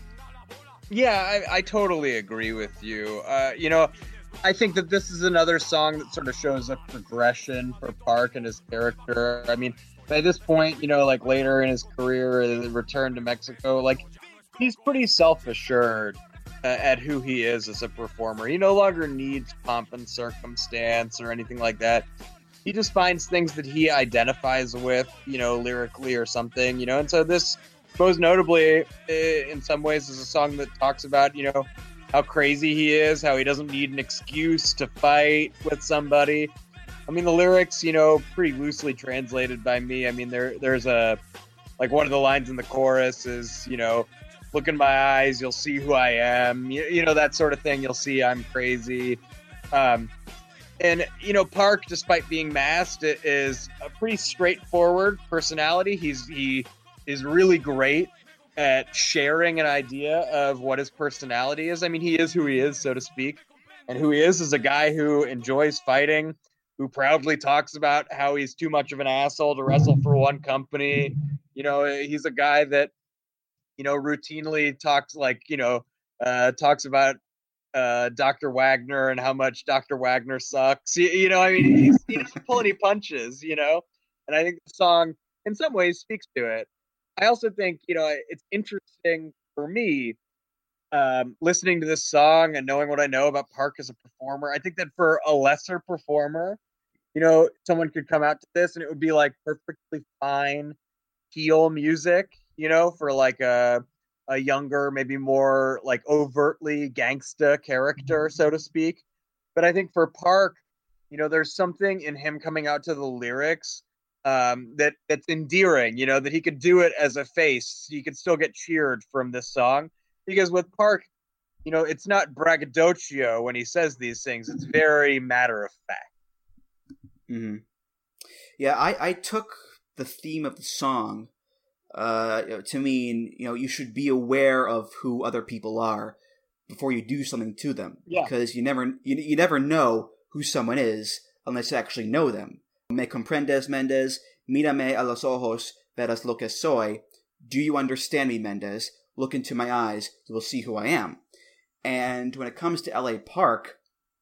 Speaker 5: Yeah, I totally agree with you. I think that this is another song that sort of shows a progression for Park and his character. I mean, by this point, like later in his career, the return to Mexico, like he's pretty self-assured at who he is as a performer. He no longer needs pomp and circumstance or anything like that. He just finds things that he identifies with, lyrically or something, and so this most notably in some ways is a song that talks about, how crazy he is, how he doesn't need an excuse to fight with somebody. I mean, the lyrics, pretty loosely translated by me. I mean, there's one of the lines in the chorus is, look in my eyes, you'll see who I am. That sort of thing. You'll see I'm crazy. And Park, despite being masked, is a pretty straightforward personality. He is really great at sharing an idea of what his personality is. I mean, he is who he is, so to speak. And who he is a guy who enjoys fighting, who proudly talks about how he's too much of an asshole to wrestle for one company. He's a guy that, routinely talks about Dr. Wagner and how much Dr. Wagner sucks. He doesn't pull any punches, and I think the song in some ways speaks to it. I also think, it's interesting for me listening to this song and knowing what I know about Park as a performer, I think that for a lesser performer, someone could come out to this and it would be like perfectly fine heel music, for like a younger, maybe more like overtly gangsta character, so to speak. But I think for Park, there's something in him coming out to the lyrics that's endearing, that he could do it as a face. He could still get cheered from this song. Because with Park, it's not braggadocio when he says these things. It's very matter of fact.
Speaker 4: Mm-hmm. Yeah, I took the theme of the song to mean, you should be aware of who other people are before you do something to them. Yeah. Because you never know who someone is unless you actually know them. Me comprendes, Mendez? Mírame a los ojos, verás lo que soy. Do you understand me, Mendez? Look into my eyes, you will see who I am. And when it comes to L.A. Park,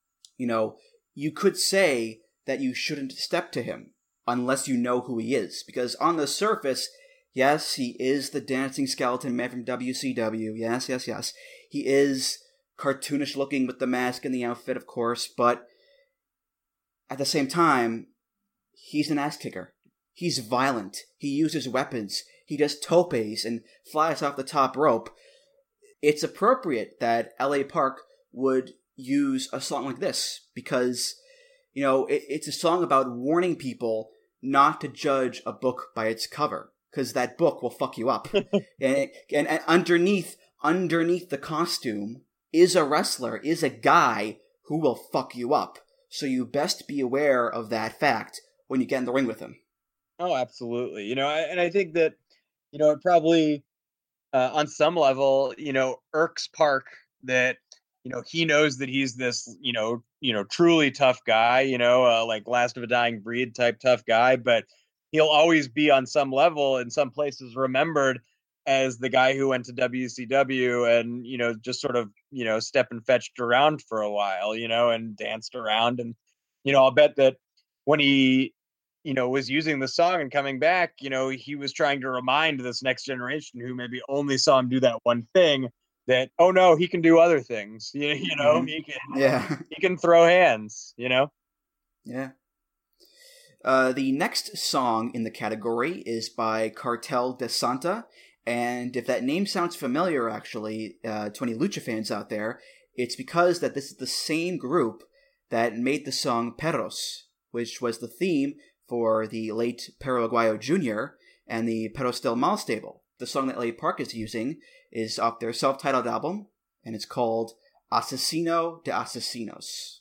Speaker 4: you could say that you shouldn't step to him unless you know who he is. Because on the surface, yes, he is the dancing skeleton man from WCW. Yes. He is cartoonish looking with the mask and the outfit, of course, but at the same time, he's an ass kicker. He's violent. He uses weapons. He does topes and flies off the top rope. It's appropriate that L.A. Park would use a song like this because, it's a song about warning people not to judge a book by its cover because that book will fuck you up. and underneath the costume is a wrestler, is a guy who will fuck you up. So you best be aware of that fact when you get in the ring with him.
Speaker 5: Oh, absolutely. And I think that, it probably, on some level, irks Park that, he knows that he's this, truly tough guy, like last of a dying breed type tough guy, but he'll always be on some level in some places remembered as the guy who went to WCW and, just sort of, step and fetched around for a while, and danced around. And, I'll bet that when he, was using the song and coming back, he was trying to remind this next generation who maybe only saw him do that one thing that, oh no, he can do other things. He can throw hands, Yeah.
Speaker 4: The next song in the category is by Cartel de Santa. And if that name sounds familiar, actually, to any Lucha fans out there, it's because that this is the same group that made the song Perros, which was the theme for the late Perro Aguayo Jr. and the Perros del Mal stable. The song that L.A. Park is using is off their self-titled album, and it's called Asesino de Asesinos.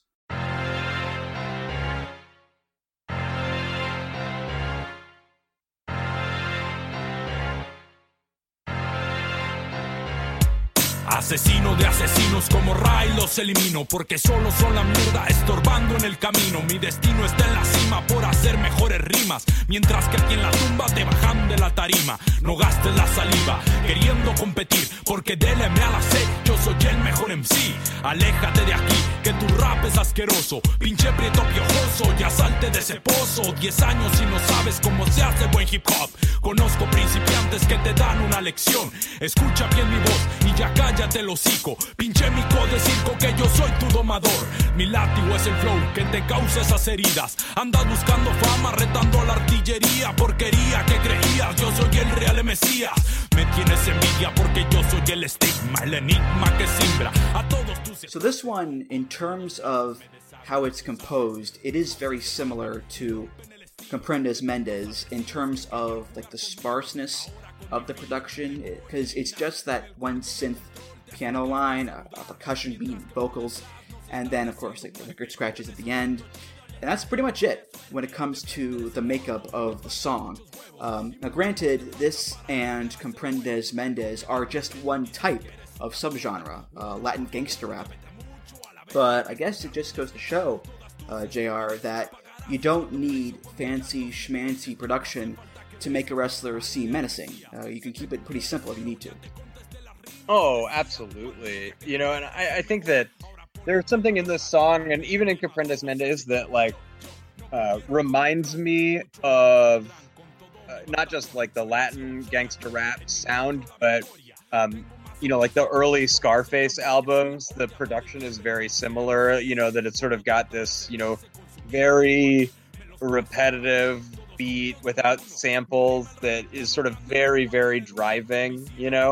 Speaker 7: Asesino de asesinos como Ray los elimino porque solo son la mierda estorbando en el camino. Mi destino está en la cima por hacer mejores rimas, mientras que aquí en la tumba te bajan de la tarima. No gastes la saliva queriendo competir porque del M a la C yo soy el mejor MC. Aléjate de aquí que tu rap es asqueroso, pinche prieto piojoso, ya salte de ese pozo. 10 años y no sabes cómo se hace buen hip hop. Conozco principiantes que te dan una lección. Escucha bien mi voz y ya cállate el hocico. Pinche mico de circo que yo soy tu domador. Mi látigo es el flow que te causa esas heridas. Andas buscando fama, retando a la artillería. Porquería que creías, yo soy el real Mesías. Me tienes envidia porque yo soy el estigma, el enigma que simbra a todos tus...
Speaker 4: So this one, in terms of how it's composed, it is very similar to Comprendes Mendez in terms of like the sparseness of the production, because it's just that one synth piano line, a percussion beat, vocals, and then of course like the record scratches at the end, and that's pretty much it when it comes to the makeup of the song. Now granted, this and Comprendes Mendez are just one type of subgenre, Latin gangster rap, but I guess it just goes to show, JR, that you don't need fancy schmancy production to make a wrestler seem menacing. You can keep it pretty simple if you need to.
Speaker 5: Oh, absolutely. And I think that there's something in this song, and even in Comprendes Mendez, that like reminds me of not just like the Latin gangster rap sound, but like the early Scarface albums, the production is very similar, that it's sort of got this, very repetitive beat without samples that is sort of very, very driving,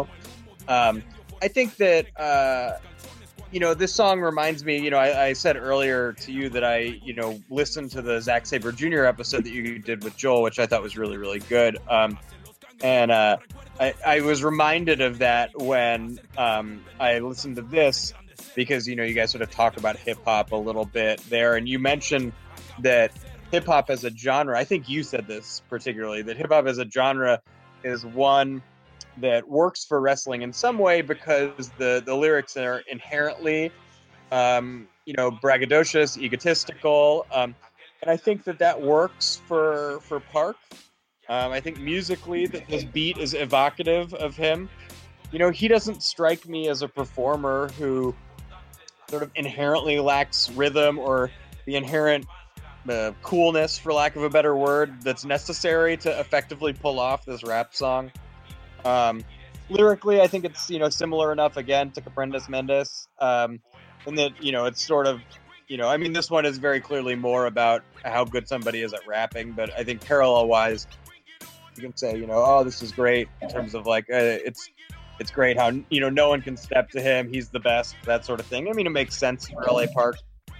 Speaker 5: I think that, this song reminds me, I said earlier to you that I, listened to the Zack Sabre Jr. episode that you did with Joel, which I thought was really, really good. And I was reminded of that when I listened to this because, you guys sort of talk about hip hop a little bit there. And you mentioned that hip hop as a genre, I think you said this particularly, that hip hop as a genre is one that works for wrestling in some way because the lyrics are inherently, braggadocious, egotistical. And I think that works for Park. I think musically that his beat is evocative of him. He doesn't strike me as a performer who sort of inherently lacks rhythm or the inherent coolness, for lack of a better word, that's necessary to effectively pull off this rap song. Lyrically, I think it's, similar enough again to Comprendes Mendes. And that, it's sort of, this one is very clearly more about how good somebody is at rapping, but I think parallel wise, you can say, oh, this is great in terms of like, it's great how, no one can step to him. He's the best, that sort of thing. It makes sense for LA Park.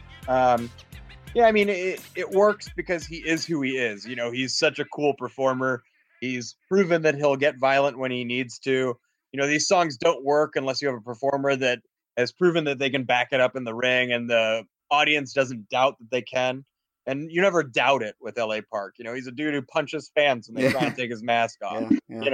Speaker 5: It works because he is who he is. He's such a cool performer. He's proven that he'll get violent when he needs to. These songs don't work unless you have a performer that has proven that they can back it up in the ring and the audience doesn't doubt that they can. And you never doubt it with LA Park. He's a dude who punches fans when they try to take his mask off,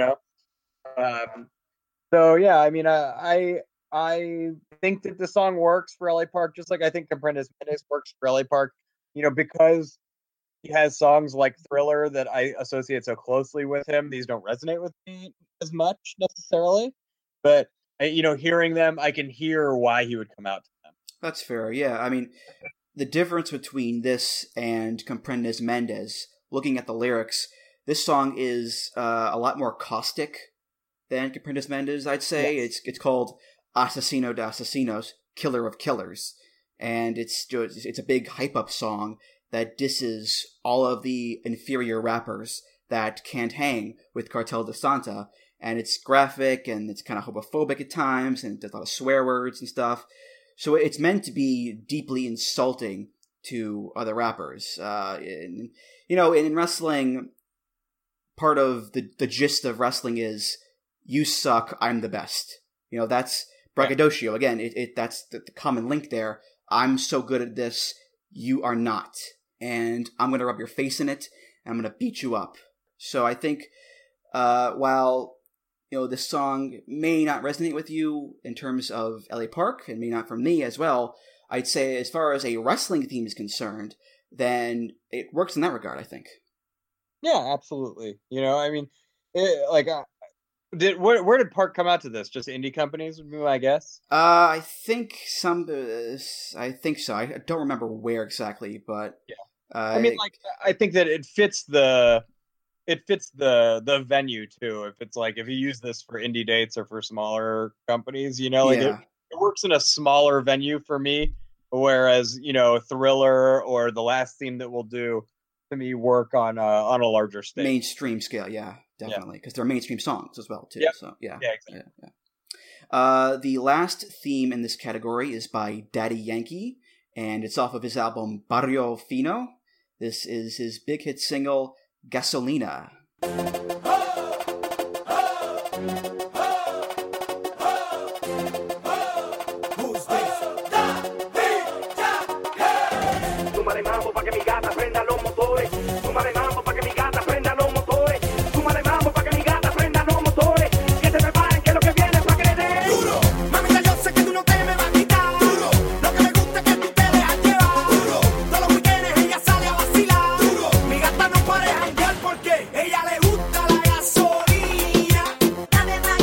Speaker 5: I think that the song works for LA Park, just like I think Comprendes Mendes works for LA Park, because he has songs like Thriller that I associate so closely with him. These don't resonate with me as much necessarily, but hearing them, I can hear why he would come out to them.
Speaker 4: That's fair. Yeah. The difference between this and Comprendes Mendes, looking at the lyrics, this song is a lot more caustic than Comprendes Mendes, I'd say. Yes. It's called Asesino de Asesinos, Killer of Killers. And it's a big hype-up song that disses all of the inferior rappers that can't hang with Cartel de Santa. And it's graphic, and it's kind of homophobic at times, and there's a lot of swear words and stuff. So it's meant to be deeply insulting to other rappers. In wrestling, part of the gist of wrestling is, you suck, I'm the best. That's braggadocio. Again, that's the common link there. I'm so good at this, you are not. And I'm going to rub your face in it, and I'm going to beat you up. So I think while this song may not resonate with you in terms of LA Park, and may not for me as well, I'd say as far as a wrestling theme is concerned, then it works in that regard, I think.
Speaker 5: Yeah, absolutely. Where did Park come out to this? Just indie companies would be my guess?
Speaker 4: I think so. I don't remember where exactly, but... Yeah.
Speaker 5: I think that it fits the venue too. If you use this for indie dates or for smaller companies, it works in a smaller venue for me. Whereas, Thriller or the last theme that we'll do to me work on a larger stage.
Speaker 4: Mainstream scale. Yeah, definitely. Because they're mainstream songs as well too.
Speaker 5: Yep.
Speaker 4: So yeah.
Speaker 5: Yeah, exactly. Yeah.
Speaker 4: The last theme in this category is by Daddy Yankee, and it's off of his album Barrio Fino. This is his big hit single, Gasolina.
Speaker 8: Ella le gusta la gasolina.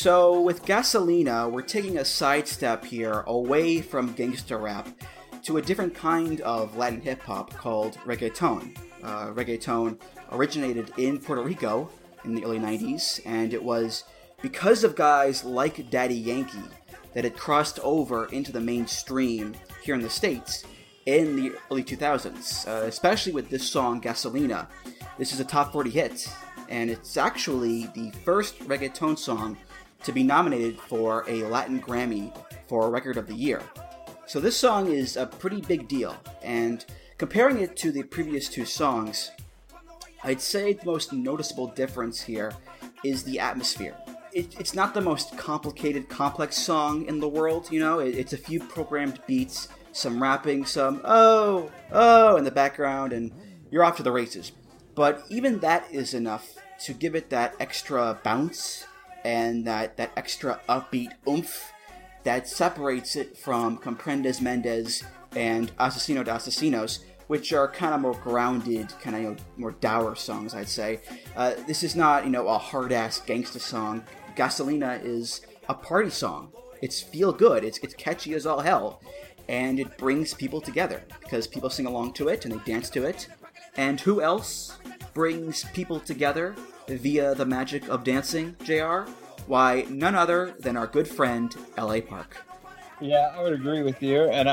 Speaker 4: So with Gasolina, we're taking a sidestep here away from gangsta rap to a different kind of Latin hip-hop called reggaeton. Reggaeton originated in Puerto Rico in the early 90s, and it was because of guys like Daddy Yankee that it crossed over into the mainstream here in the States in the early 2000s, especially with this song, Gasolina. This is a top 40 hit, and it's actually the first reggaeton song to be nominated for a Latin Grammy for Record of the Year. So this song is a pretty big deal, and comparing it to the previous two songs, I'd say the most noticeable difference here is the atmosphere. It's not the most complicated, complex song in the world, you know? It's a few programmed beats, some rapping, some oh in the background, and you're off to the races. But even that is enough to give it that extra bounce and that extra upbeat oomph that separates it from Comprendes Mendes and Asesino de Asesinos, which are kind of more grounded, kind of more dour songs, I'd say. This is not, a hard-ass gangsta song. Gasolina is a party song. It's feel good. It's catchy as all hell, and it brings people together because people sing along to it and they dance to it. And who else brings people together via the magic of dancing, JR? Why, none other than our good friend, L.A. Park.
Speaker 5: Yeah, I would agree with you. And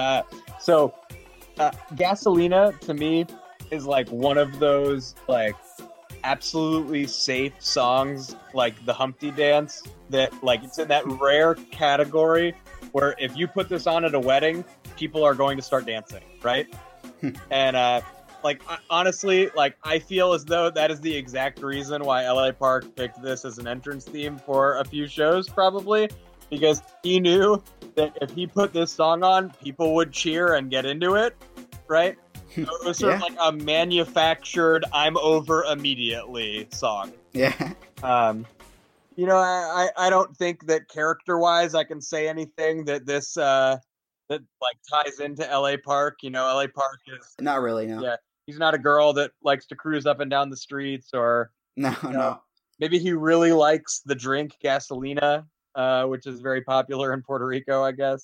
Speaker 5: Gasolina, to me, is like one of those, like, absolutely safe songs, like the Humpty Dance, that, like, it's in that rare category where if you put this on at a wedding, people are going to start dancing, right? And, honestly, I feel as though that is the exact reason why L.A. Park picked this as an entrance theme for a few shows, probably, because he knew that if he put this song on, people would cheer and get into it, right? So it was sort of like a manufactured "I'm over immediately" song.
Speaker 4: Yeah.
Speaker 5: I don't think that character-wise I can say anything that this that ties into L.A. Park. L.A. Park is
Speaker 4: not really. No.
Speaker 5: Yeah, he's not a girl that likes to cruise up and down the streets, or
Speaker 4: no.
Speaker 5: Maybe he really likes the drink Gasolina, which is very popular in Puerto Rico, I guess.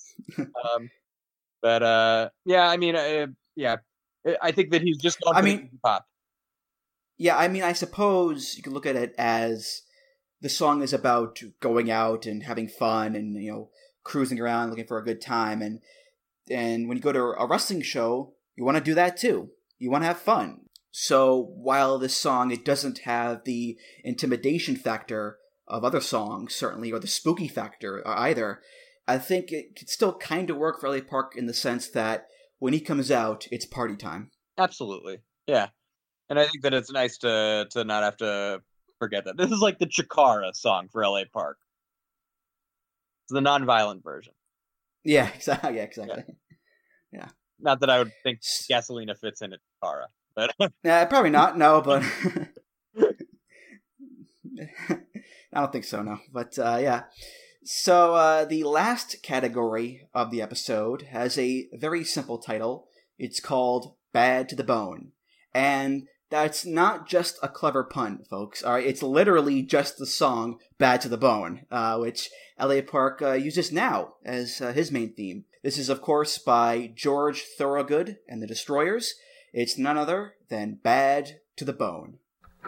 Speaker 5: I think that he's just gone pop.
Speaker 4: Yeah, I suppose you could look at it as the song is about going out and having fun and, cruising around looking for a good time. And when you go to a wrestling show, you want to do that too. You want to have fun. So while this song, it doesn't have the intimidation factor of other songs, certainly, or the spooky factor either, I think it could still kind of work for L.A. Park in the sense that when he comes out, it's party time.
Speaker 5: Absolutely. Yeah. And I think that it's nice to not have to forget that. This is like the Chikara song for L.A. Park. It's the non-violent version.
Speaker 4: Yeah, exactly. Yeah.
Speaker 5: Not that I would think Gasolina fits into Chikara, but
Speaker 4: yeah, probably not. No, but I don't think so. No, but yeah. So the last category of the episode has a very simple title. It's called Bad to the Bone. And that's not just a clever pun, folks. All right, it's literally just the song Bad to the Bone, which L.A. Park uses now as his main theme. This is, of course, by George Thorogood and the Destroyers. It's none other than Bad to the Bone.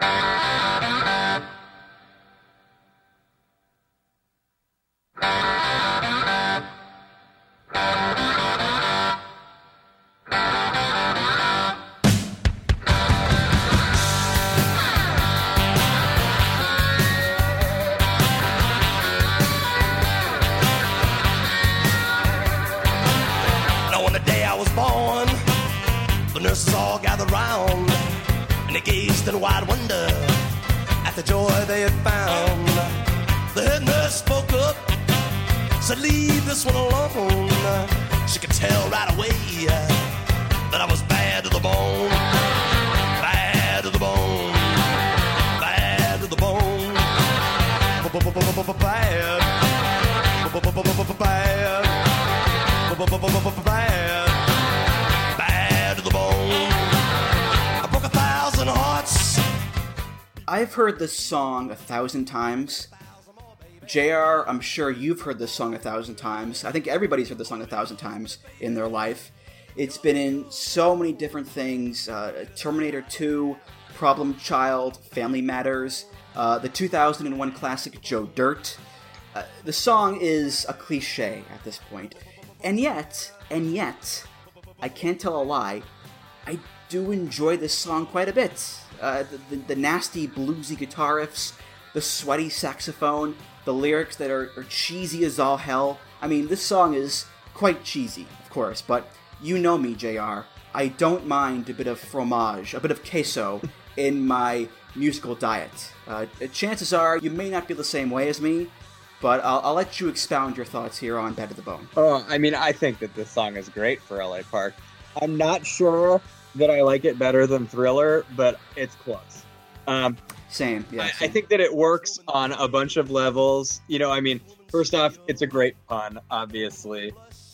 Speaker 8: The nurses all gathered round, and they gazed in wide wonder at the joy they had found. The head nurse spoke up, said, "Leave this one alone." She could tell right away that I was bad to the bone, bad to the bone, bad to the bone, bad, bad, bad.
Speaker 4: I've heard this song 1,000 times, JR, I'm sure you've heard this song 1,000 times. I think everybody's heard this song 1,000 times in their life. It's been in so many different things. Terminator 2, Problem Child, Family Matters, the 2001 classic Joe Dirt. The song is a cliche at this point. And yet, I can't tell a lie, I do enjoy this song quite a bit. The nasty bluesy guitar riffs, the sweaty saxophone, the lyrics that are cheesy as all hell. I mean, this song is quite cheesy, of course, but you know me, JR. I don't mind a bit of fromage, a bit of queso in my musical diet. Chances are you may not feel the same way as me, but I'll let you expound your thoughts here on Bed to the Bone.
Speaker 5: Oh, I mean, I think that this song is great for LA Park. I'm not sure that I like it better than Thriller, but it's close.
Speaker 4: Same, yeah.
Speaker 5: I think that it works on a bunch of levels. You know, I mean, first off, it's a great pun, obviously.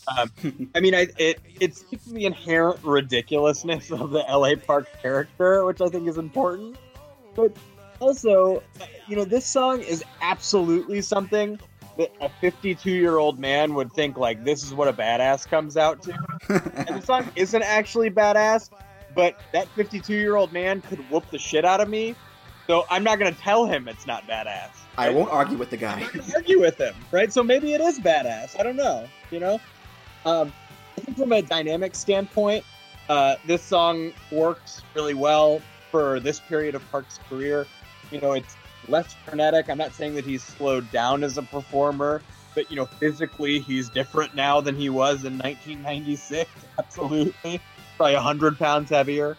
Speaker 5: I mean, it speaks to the inherent ridiculousness of the LA Park character, which I think is important. But also, you know, this song is absolutely something that a 52-year-old man would think, like, this is what a badass comes out to. And the song isn't actually badass, but that 52-year-old man could whoop the shit out of me. So I'm not going to tell him it's not badass. Right?
Speaker 4: I won't argue with the guy.
Speaker 5: I'm not going to argue with him, right? So maybe it is badass. I don't know, you know? I think from a dynamic standpoint, this song works really well for this period of Park's career. You know, it's less frenetic. I'm not saying that he's slowed down as a performer, but, you know, physically he's different now than he was in 1996. Absolutely. Probably 100 pounds heavier.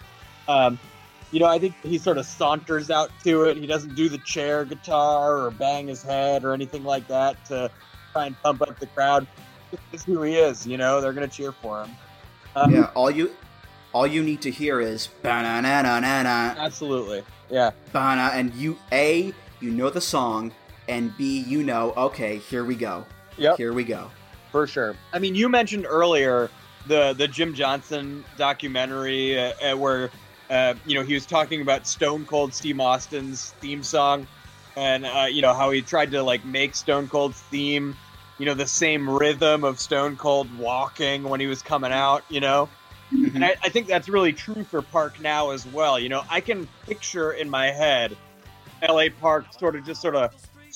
Speaker 5: You know, I think he sort of saunters out to it. He doesn't do the chair guitar or bang his head or anything like that to try and pump up the crowd. This is who he is, you know? They're going to cheer for him.
Speaker 4: Yeah, all you need to hear is ba-na-na-na-na-na.
Speaker 5: Absolutely, yeah.
Speaker 4: Ba-na, and you know the song, and B, you know, okay, here we go.
Speaker 5: Yep.
Speaker 4: Here we go.
Speaker 5: For sure. I mean, you mentioned earlier the Jim Johnson documentary where, you know, he was talking about Stone Cold Steve Austin's theme song and, you know, how he tried to, like, make Stone Cold's theme, you know, the same rhythm of Stone Cold walking when he was coming out, you know? Mm-hmm. And I think that's really true for Park now as well. You know, I can picture in my head LA Park sort of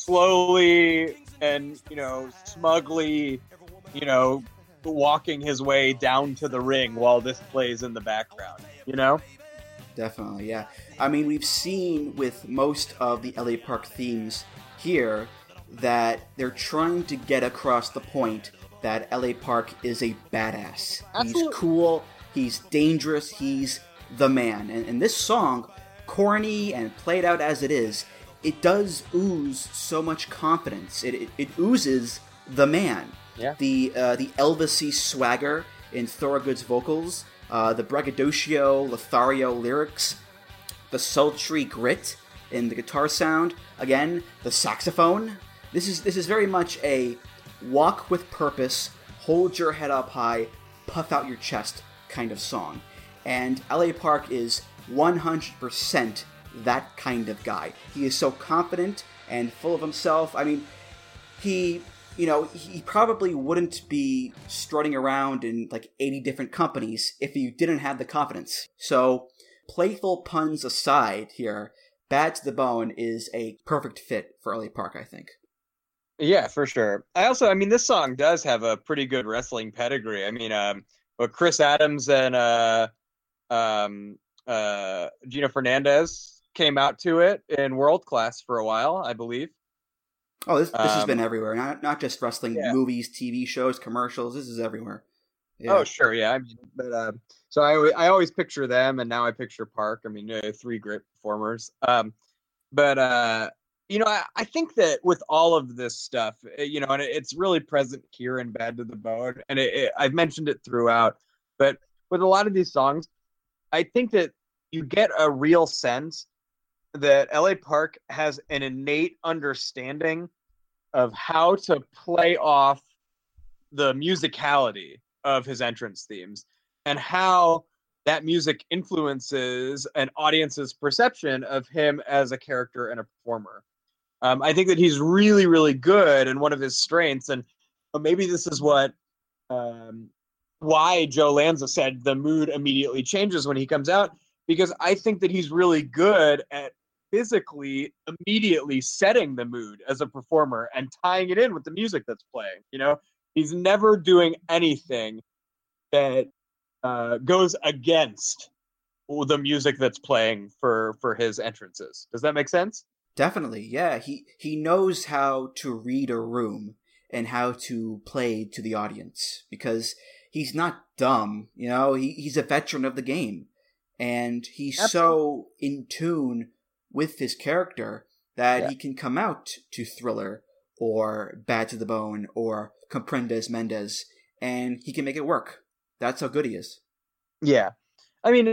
Speaker 5: slowly and, you know, smugly, you know, walking his way down to the ring while this plays in the background, you know?
Speaker 4: Definitely, yeah. I mean, we've seen with most of the LA Park themes here that they're trying to get across the point that LA Park is a badass.
Speaker 5: Absolutely.
Speaker 4: He's cool, he's dangerous, he's the man. And this song, corny and played out as it is, it does ooze so much confidence. It oozes the man.
Speaker 5: Yeah.
Speaker 4: The Elvis-y swagger in Thorogood's vocals, the braggadocio, Lothario lyrics, the sultry grit in the guitar sound, again, the saxophone. This is very much a walk with purpose, hold your head up high, puff out your chest kind of song. And LA Park is 100% that kind of guy. He is so confident and full of himself. I mean, he probably wouldn't be strutting around in like 80 different companies if he didn't have the confidence. So, playful puns aside here, Bad to the Bone is a perfect fit for LA Park, I think.
Speaker 5: Yeah, for sure. I mean, this song does have a pretty good wrestling pedigree. I mean, Chris Adams and Gina Fernandez came out to it in World Class for a while, I believe.
Speaker 4: Oh, this has been everywhere. Not just wrestling,
Speaker 5: yeah.
Speaker 4: Movies, TV shows, commercials. This is everywhere. Yeah.
Speaker 5: Oh, sure, yeah. I mean, but so I always picture them, and now I picture Park. I mean, three great performers. But you know, I think that with all of this stuff, you know, and it's really present here in Bad to the Bone, and I've mentioned it throughout, but with a lot of these songs, I think that you get a real sense that LA Park has an innate understanding of how to play off the musicality of his entrance themes and how that music influences an audience's perception of him as a character and a performer. I think that he's really, really good, and one of his strengths, and maybe this is what why Joe Lanza said the mood immediately changes when he comes out, because I think that he's really good at physically immediately setting the mood as a performer and tying it in with the music that's playing. He's never doing anything that goes against the music that's playing for his entrances. Does that make sense?
Speaker 4: Definitely, yeah. He knows how to read a room and how to play to the audience, because he's not dumb, he's a veteran of the game, and he's so in tune with his character that he can come out to Thriller or Bad to the Bone or Comprendes Mendes, and he can make it work. That's how good he is.
Speaker 5: Yeah. I mean,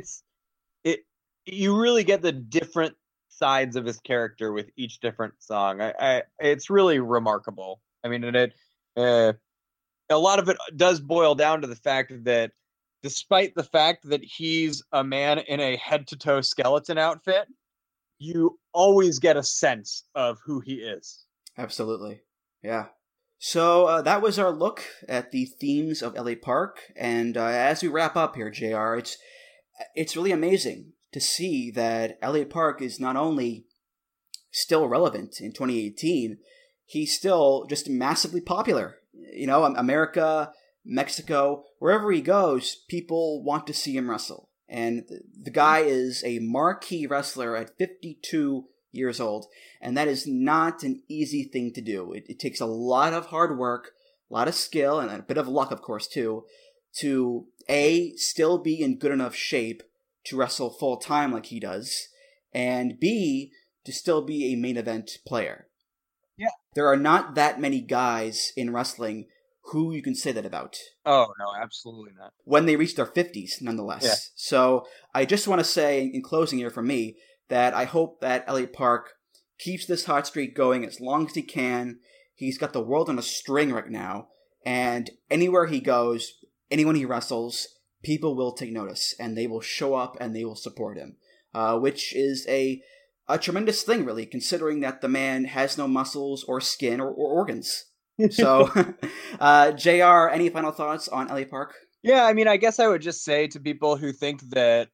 Speaker 5: you really get the different sides of his character with each different song. It's really remarkable. I mean, a lot of it does boil down to the fact that despite the fact that he's a man in a head-to-toe skeleton outfit, you always get a sense of who he is.
Speaker 4: Absolutely. Yeah. So that was our look at the themes of LA Park. And as we wrap up here, JR, it's really amazing to see that LA Park is not only still relevant in 2018, he's still just massively popular. America, Mexico, wherever he goes, people want to see him wrestle. And the guy is a marquee wrestler at 52 years old, and that is not an easy thing to do. It takes a lot of hard work, a lot of skill, and a bit of luck, of course, too, to A, still be in good enough shape to wrestle full-time like he does, and B, to still be a main event player.
Speaker 5: Yeah.
Speaker 4: There are not that many guys in wrestling who you can say that about.
Speaker 5: Oh, no, absolutely not.
Speaker 4: When they reach their 50s, nonetheless. Yeah. So I just want to say, in closing here from me, that I hope that LA Park keeps this hot streak going as long as he can. He's got the world on a string right now, and anywhere he goes, anyone he wrestles, people will take notice, and they will show up and they will support him, which is a tremendous thing, really, considering that the man has no muscles or skin or organs. So, JR, any final thoughts on LA Park?
Speaker 5: Yeah, I mean, I guess I would just say to people who think that,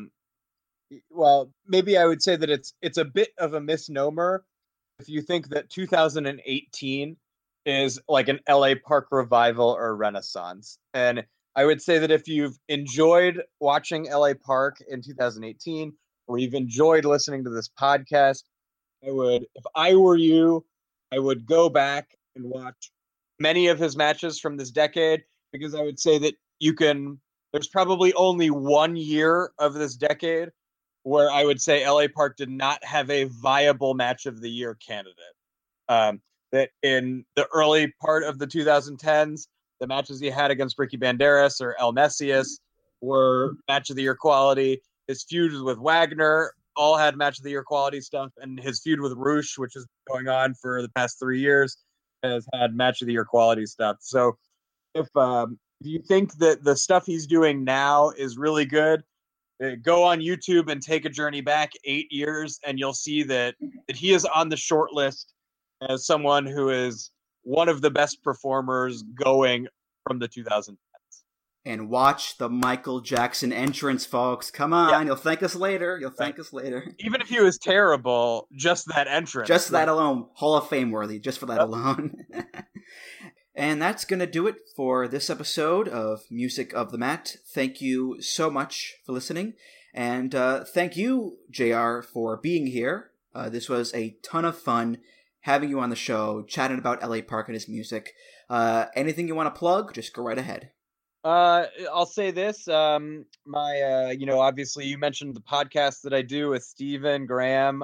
Speaker 5: maybe I would say that it's a bit of a misnomer if you think that 2018 is like an LA Park revival or renaissance. And I would say that if you've enjoyed watching LA Park in 2018, or you've enjoyed listening to this podcast, if I were you, I would go back and watch many of his matches from this decade, because I would say that there's probably only 1 year of this decade where I would say LA Park did not have a viable match of the year candidate. That in the early part of the 2010s, the matches he had against Ricky Banderas or El Messias were match of the year quality. His feuds with Wagner all had match of the year quality stuff, and his feud with Roosh, which is going on for the past 3 years, has had match of the year quality stuff. So if you think that the stuff he's doing now is really good, go on YouTube and take a journey back 8 years, and you'll see that he is on the short list as someone who is one of the best performers going from the 2010s.
Speaker 4: And watch the Michael Jackson entrance, folks. Come on, yeah. You'll thank us later.
Speaker 5: Even if he was terrible, just that entrance.
Speaker 4: Just that alone, Hall of Fame worthy, just for that alone. And that's going to do it for this episode of Music of the Mat. Thank you so much for listening. And thank you, JR, for being here. This was a ton of fun having you on the show, chatting about LA Park and his music. Anything you want to plug, just go right ahead.
Speaker 5: I'll say this. Obviously you mentioned the podcast that I do with Stephen Graham,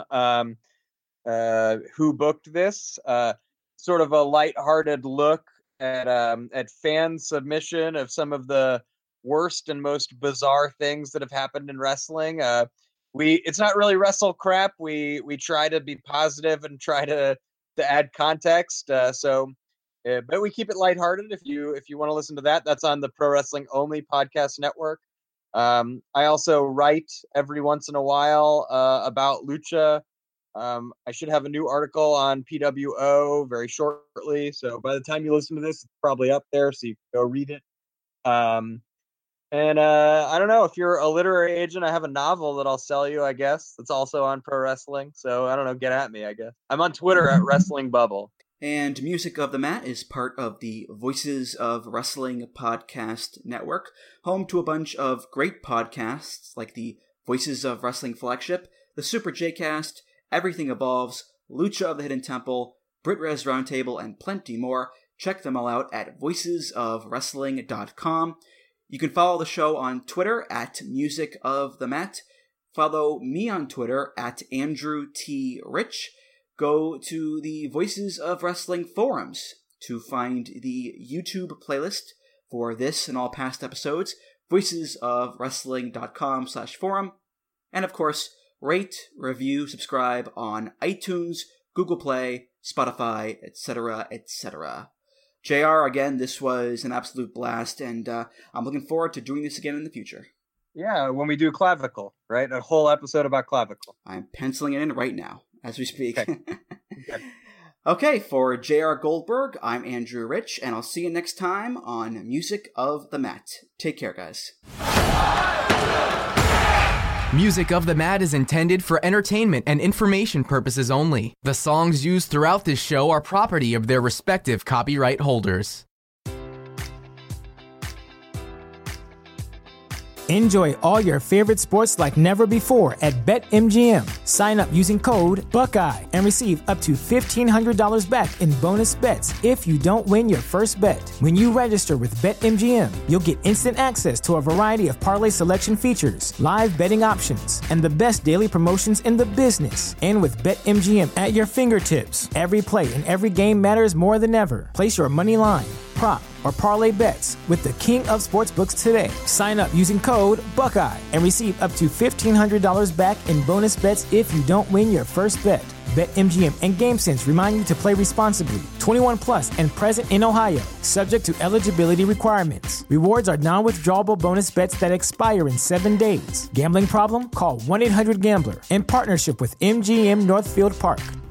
Speaker 5: who booked this, sort of a lighthearted look at fan submission of some of the worst and most bizarre things that have happened in wrestling. It's not really wrestle crap. We try to be positive and try to add context. But we keep it lighthearted. If you want to listen to that, that's on the Pro Wrestling Only Podcast Network. I also write every once in a while about lucha I should have a new article on PWO very shortly. So by the time you listen to this, it's probably up there, so you can go read it. And I don't know, if you're a literary agent, I have a novel that I'll sell you, I guess. That's also on Pro Wrestling. So I don't know, get at me, I guess. I'm on Twitter at Wrestling Bubble.
Speaker 4: And Music of the Mat is part of the Voices of Wrestling podcast network, home to a bunch of great podcasts like the Voices of Wrestling flagship, the Super J-Cast, Everything Evolves, Lucha of the Hidden Temple, BritRes Roundtable, and plenty more. Check them all out at voicesofwrestling.com. You can follow the show on Twitter at Music of the Mat. Follow me on Twitter at Andrew T. Rich. Go to the Voices of Wrestling forums to find the YouTube playlist for this and all past episodes, voicesofwrestling.com/forum. And of course, rate, review, subscribe on iTunes, Google Play, Spotify, etc., etc. JR, again, this was an absolute blast, and I'm looking forward to doing this again in the future.
Speaker 5: Yeah, when we do Clavicle, right? A whole episode about Clavicle.
Speaker 4: I'm penciling it in right now, as we speak.
Speaker 5: Okay.
Speaker 4: Okay, for JR Goldberg, I'm Andrew Rich, and I'll see you next time on Music of the Mat. Take care, guys.
Speaker 9: Music of the Mat is intended for entertainment and information purposes only. The songs used throughout this show are property of their respective copyright holders.
Speaker 10: Enjoy all your favorite sports like never before at BetMGM. Sign up using code Buckeye and receive up to $1,500 back in bonus bets if you don't win your first bet. When you register with BetMGM, you'll get instant access to a variety of parlay selection features, live betting options, and the best daily promotions in the business. And with BetMGM at your fingertips, every play and every game matters more than ever. Place your money line, prop, or parlay bets with the king of sportsbooks today. Sign up using code Buckeye and receive up to $1,500 back in bonus bets if you don't win your first bet. BetMGM and GameSense remind you to play responsibly. 21 plus and present in Ohio, subject to eligibility requirements. Rewards are non-withdrawable bonus bets that expire in 7 days. Gambling problem? Call 1-800-GAMBLER in partnership with MGM Northfield Park.